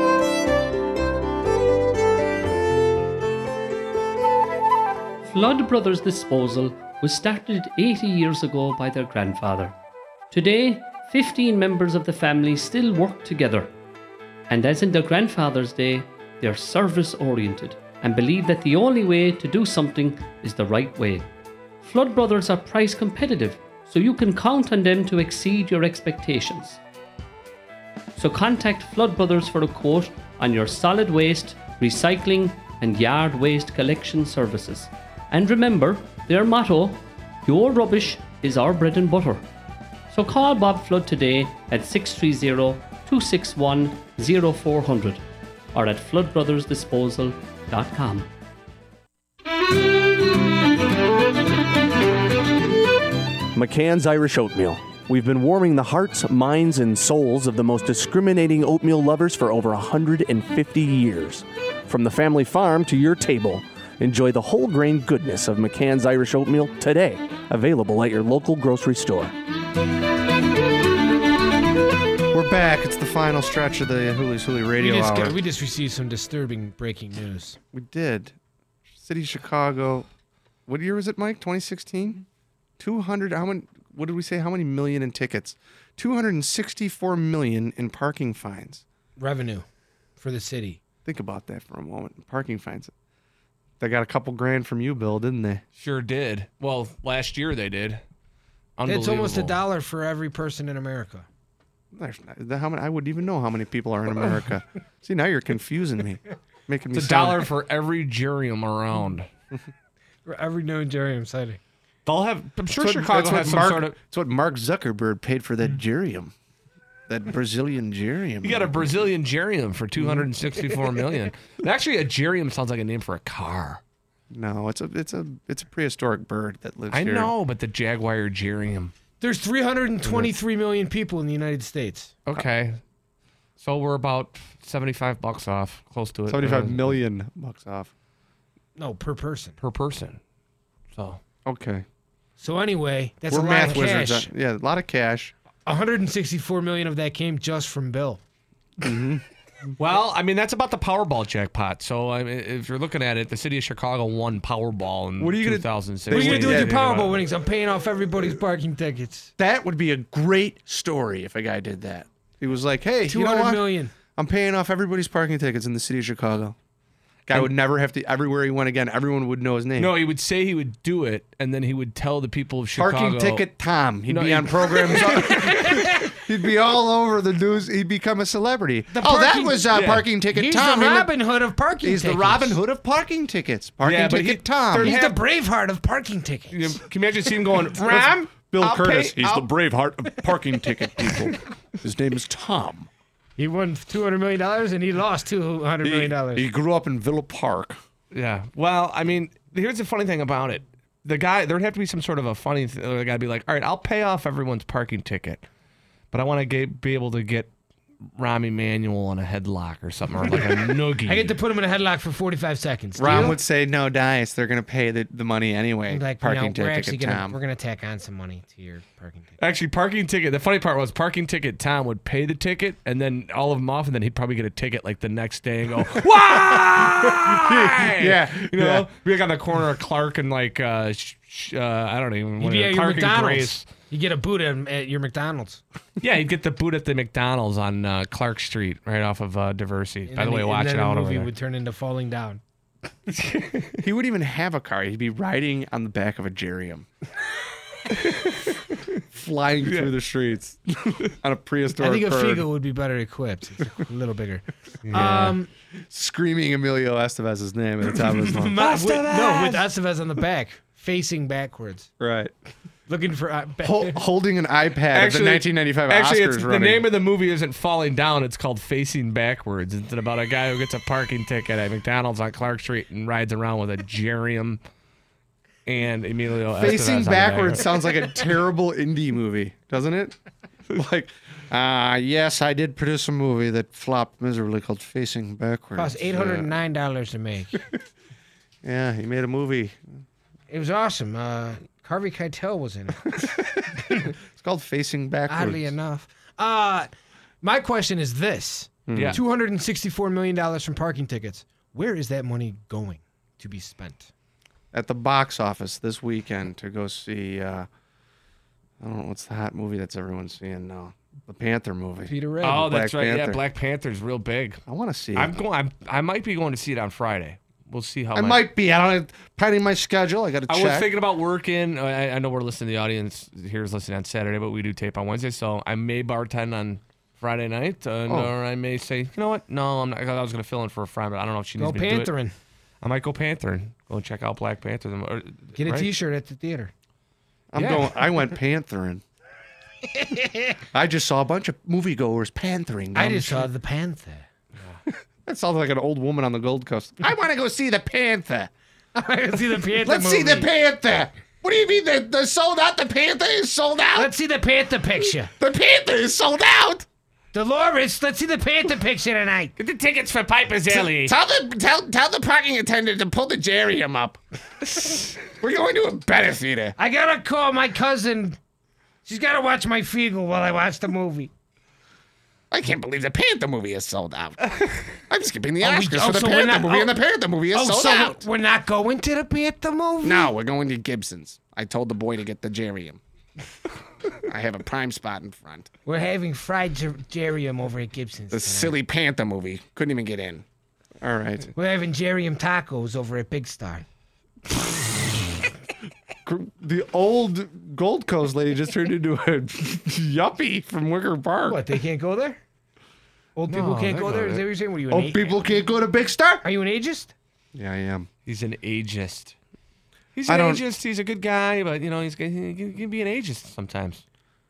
Flood Brothers Disposal was started eighty years ago by their grandfather. Today, fifteen members of the family still work together. And as in their grandfather's day, they are service-oriented and believe that the only way to do something is the right way. Flood Brothers are price competitive, so you can count on them to exceed your expectations. So contact Flood Brothers for a quote on your solid waste, recycling, and yard waste collection services. And remember their motto, your rubbish is our bread and butter. So call Bob Flood today at six three zero, two six one, zero four zero zero or at flood brothers disposal dot com. McCann's Irish Oatmeal. We've been warming the hearts, minds, and souls of the most discriminating oatmeal lovers for over one hundred fifty years. From the family farm to your table, enjoy the whole grain goodness of McCann's Irish Oatmeal today. Available at your local grocery store. We're back. It's the final stretch of the Hooley's Hooley radio we just, hour. got, we just received some disturbing breaking news. We did. City of Chicago. What year was it, Mike? twenty sixteen? two hundred. How many? What did we say? How many million in tickets? two hundred sixty-four million in parking fines. Revenue for the city. Think about that for a moment. Parking fines. They got a couple grand from you, Bill, didn't they? Sure did. Well, last year they did. It's almost a Unbelievable. dollar for every person in America. There's not, how many, I wouldn't even know how many people are in America. See, now you're confusing me. Making me It's a sound- dollar for every gerium around. For every known Jerry sighting. They'll have. I'm sure That's what- Chicago that's what has some Mark, sort of. That's what Mark Zuckerberg paid for that gerium. That Brazilian gerium. You got a Brazilian gerium for two hundred sixty-four million. Actually, a gerium sounds like a name for a car. No, it's a it's a it's a prehistoric bird that lives I here. know, but the Jaguar gerium. There's three hundred twenty-three million people in the United States. Okay. So we're about seventy-five bucks off, close to it. Seventy-five uh, million bucks off. No, per person. per person. So Okay. So anyway, that's We're a lot math of wizards. cash. uh, Yeah, a lot of cash. one hundred sixty-four million of that came just from Bill. well, I mean that's about the Powerball jackpot. So I mean, if you're looking at it, the city of Chicago won Powerball in What are you gonna- two thousand six. What are you gonna do with your Yeah, Powerball winnings? I'm paying off everybody's parking tickets. That would be a great story if a guy did that. He was like, "Hey, Two you know hundred what? million. I'm paying off everybody's parking tickets in the city of Chicago." Guy would never have to. Everywhere he went again, everyone would know his name. No, he would say he would do it, and then he would tell the people of Chicago. Parking ticket Tom. He'd No, be he- on programs. He'd be all over the news. He'd become a celebrity. The oh, that parking- was uh, yeah. parking ticket He's Tom. the He Robin Hood of parking He's tickets. the Robin Hood of parking tickets. Parking Yeah, but ticket he- Tom. there- He's have- the Braveheart of parking tickets. You know, Can you imagine seeing him going, Ram? Bill I'll Curtis. pay- He's I'll- the Braveheart of parking ticket people. His name is Tom. He won two hundred million dollars and he lost two hundred million dollars. He grew up in Villa Park. Yeah. Well, I mean, here's the funny thing about it. The guy, there'd have to be some sort of a funny thing. The guy would be like, all right, I'll pay off everyone's parking ticket, but I want to be able to get Rahm Emanuel on a headlock or something, or like a noogie. I get to put him in a headlock for forty-five seconds. Ron Deal? would say, "No dice. They're going to pay the, the money anyway." like, parking you know, we're ticket actually gonna Tom. we're gonna tack on some money to your parking ticket. Actually, parking ticket. The funny part was parking ticket. Tom would pay the ticket, and then all of them off, and then he'd probably get a ticket like the next day and go, "Why?" Yeah, you know, yeah. be like on the corner of Clark and like, uh, sh- sh- uh I don't even. You'd what be is at it, your Clark and McDonald's. Grace. You get a boot at, at your McDonald's. Yeah, he'd get the boot at the McDonald's on uh, Clark Street, right off of uh, Diversity. And By the then way, he- watch and it then out the over movie there. would turn into Falling Down. He wouldn't even have a car. He'd be riding on the back of a gerium. Flying through the streets on a I prehistoric think a bird, Figo would be better equipped. It's a little bigger. Um, screaming Emilio Estevez's name at the top of his lungs. not with, no, with Estevez on the back, facing backwards, Right. looking for. Uh, ba- Hol- holding an iPad of the nineteen ninety-five actually, Oscars it's, the running. name of the movie isn't Falling Down. It's called Facing Backwards. It's about a guy who gets a parking ticket at McDonald's on Clark Street and rides around with a gerium and Emilio Estevez Facing on the back of Backwards it. sounds like a terrible indie movie, doesn't it? Like, ah, yes, I did produce a movie that flopped miserably called Facing Backwards. cost eight hundred and nine dollars to make. Uh, yeah, he made a movie. It was awesome. Uh, Harvey Keitel was in it. It's called Facing Backwards. Oddly enough. Uh, my question is this: Yeah. two hundred and sixty-four million dollars from parking tickets. Where is that money going to be spent? At the box office this weekend to go see, uh, I don't know, what's the hot movie that's everyone's seeing now? The Panther movie. Peter Rabbit. Oh, that's Black right. Yeah, Panther. Black Panther's real big. I want to see it. I'm going. I'm, I might be going to see it on Friday. We'll see how. I my- might be. I don't have planning my schedule. I got to I check. was thinking about working. I, I know we're listening to the audience here is listening on Saturday, but we do tape on Wednesday, so I may bartend on Friday night, and, Oh. or I may say, you know what? No, I'm not. I was going to fill in for a friend, but I don't know if she Go needs me to do it. Panthering. I might go Panthering. Go and check out Black Panther. Or- Get a right? T-shirt at the theater. I'm Yeah. going. I went panthering. I just saw a bunch of moviegoers panthering. I down the just saw the Panther. That sounds like an old woman on the Gold Coast. I want to go see the Panther. Let's see the Panther Let's movie. see the Panther. What do you mean the the sold out? The Panther is sold out. Let's see the Panther picture. The Panther is sold out. Dolores, let's see the Panther picture tonight. Get the tickets for Piper's Alley. Tell the tell tell the parking attendant to pull the Jerium up. We're going to a better theater. I gotta call my cousin. She's gotta watch my Fiegel while I watch the movie. I can't believe the Panther movie is sold out. I'm skipping the Oh, we- Oscars oh, for the so we're Panther not- movie, oh. and the Panther movie is Oh, sold so out. we're not going to the Panther movie? No, we're going to Gibson's. I told the boy to get the Jerium. I have a prime spot in front. We're having fried ger- gerium over at Gibson's. The tonight. silly Panther movie. Couldn't even get in. All right. We're having gerium tacos over at Big Star. The old Gold Coast lady just turned into a yuppie from Wicker Park. What, they can't go there? Old people No, can't they go go there? Is there. that what you're saying? Were you an Old a- people can't go to Big Star? Are you an ageist? Yeah, I am. He's an ageist. He's I an don't- ageist. He's a good guy, but you know he's he can, he can be an ageist sometimes.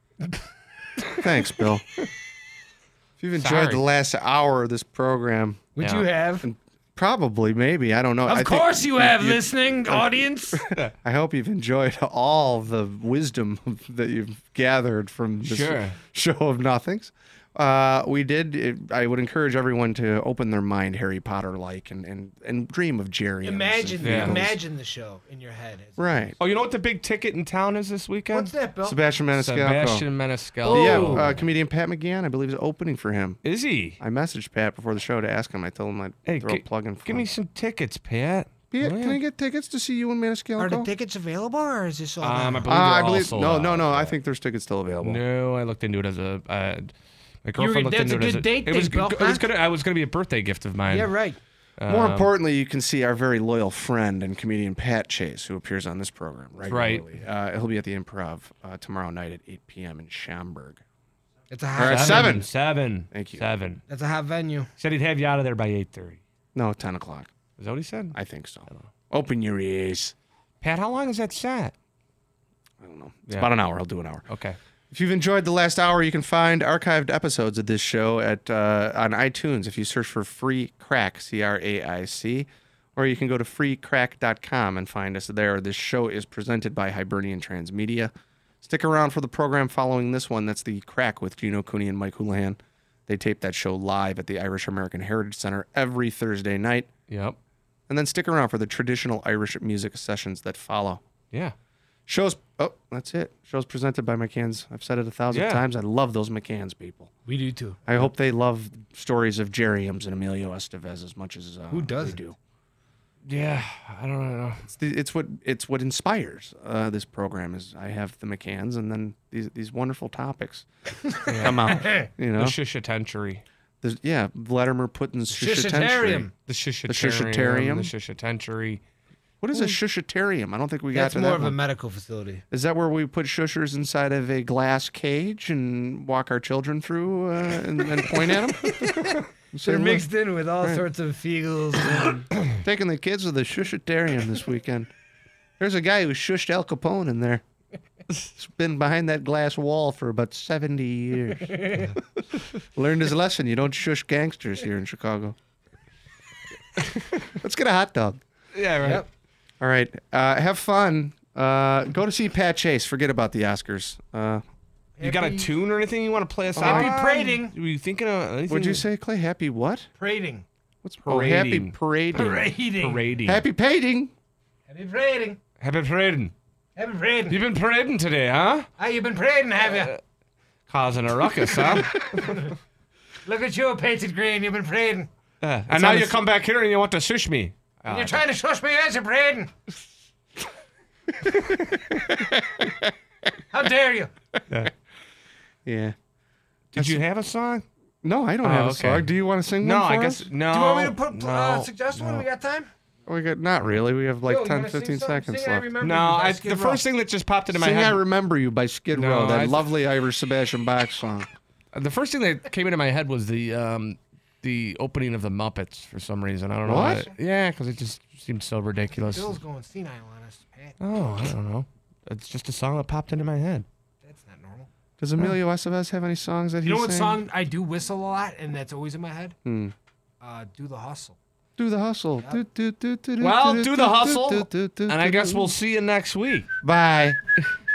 Thanks, Bill. If you've enjoyed Sorry. the last hour of this program, Would Yeah. you have? probably, maybe, I don't know. I Of think course you have, listening audience. I hope you've enjoyed all the wisdom that you've gathered from this Sure. show of nothings. Uh, we did. It, I would encourage everyone to open their mind, Harry Potter like, and, and, and dream of Jerry. Imagine, Yeah. imagine the show in your head. Right. Oh, you know what the big ticket in town is this weekend? What's that, Bill? Sebastian Maniscalco. Sebastian Maniscalco. Yeah, Oh. uh, comedian Pat McGann, I believe, is opening for him. Is he? I messaged Pat before the show to ask him. I told him I'd Hey, throw gi- a plug in for give him. me some tickets, Pat. Pat, Oh, can yeah. I get tickets to see you and Maniscalco? Are the tickets available, or is this all? Um, I out? believe Uh, they're I all believe sold no, out. no, no. I think there's tickets still available. No, I looked into it as a. Uh, my You were- girlfriend looked that's into a it as good date It was, thing, Bill, it was huh? gonna. I was gonna be a birthday gift of mine. yeah, right. More Um, importantly, you can see our very loyal friend and comedian Pat Chase, who appears on this program right. regularly. Uh, he'll be at the Improv uh, tomorrow night at eight p.m. in Schaumburg. It's a All hot. right, seven. Seven. Thank you. Seven. That's a hot venue. Said he'd have you out of there by eight thirty. No, ten o'clock. Is that what he said? I think so. Open your ears. Pat, how long is that set? I don't know. It's Yeah. about an hour. I'll do an hour. Okay. If you've enjoyed the last hour, you can find archived episodes of this show at uh, on iTunes if you search for Free Crack, C R A I C, or you can go to free crack dot com and find us there. This show is presented by Hibernian Transmedia. Stick around for the program following this one. That's The Crack with Gino Cooney and Mike Houlihan. They tape that show live at the Irish American Heritage Center every Thursday night. Yep. And then stick around for the traditional Irish music sessions that follow. Yeah. Shows, oh, that's it. Shows presented by McCann's. I've said it a thousand Yeah. times. I love those McCann's people. We do too. I hope they love stories of Jerryums and Emilio Estevez as much as uh, Who doesn't? they do. Yeah. I don't know. It's, the, it's what it's what inspires uh, this program. Is I have the McCanns and then these these wonderful topics come out. You know, The Shishatentary. There's, yeah, Vladimir Putin's Shishitarium. The Shishatarium. Shishatarium? The Shishatentary. What is a shushatarium? I don't think we got That's to more that of a one. medical facility. Is that where we put shushers inside of a glass cage and walk our children through uh, and, and point at them? They're mixed in with all sorts of Fiegels. And Taking the kids to the shushatarium this weekend. There's a guy who shushed Al Capone in there. He's been behind that glass wall for about seventy years. Learned his lesson. You don't shush gangsters here in Chicago. Let's get a hot dog. Yeah, right. Yep. All right. Uh, have fun. Uh, go to see Pat Chase. Forget about the Oscars. Uh, You got a Happy- tune or anything you want to play us Happy on? parading. Were you thinking of anything? what'd you say, Clay? Happy what? Parading. What's oh, happy Parading. parading? Parading. Parading. Happy parading. Happy parading. Happy parading. Happy parading. You've been parading today, huh? Ah, you've been parading, have you? Causing a ruckus, huh? Look at you, painted green. You've been parading. Yeah. And now you come back here and you want to shush me. And you're trying to shush me as you're parading. How dare you? Yeah. Did you have a song? No, I don't Oh, have a okay. song. Do you want to sing No, one for I guess us? no. Do you want me to put no, uh, suggest one? We got time? We got not really. We have like Bill, you ten, wanna sing fifteen something? seconds Sing I left. Remember No, You by I, Skid the Row. first thing that just popped into my Sing head. I Remember You by Skid No, Row, that I- lovely Irish Sebastian Bach song. The first thing that came into my head was the um, the opening of the Muppets for some reason. I don't know. What? Why. Yeah, because it just seems so ridiculous. Bill's going senile on us, Pat. Oh, I don't know. It's just a song that popped into my head. That's not normal. Does Emilio Estevez have any songs that he You know what sang? song I do whistle a lot, and that's always in my head? Hmm. Uh, Do the Hustle. Do the hustle. Do, do, do, do, Well, do, do the do, hustle, do, do, do, and I do, guess do. we'll see you next week. Bye.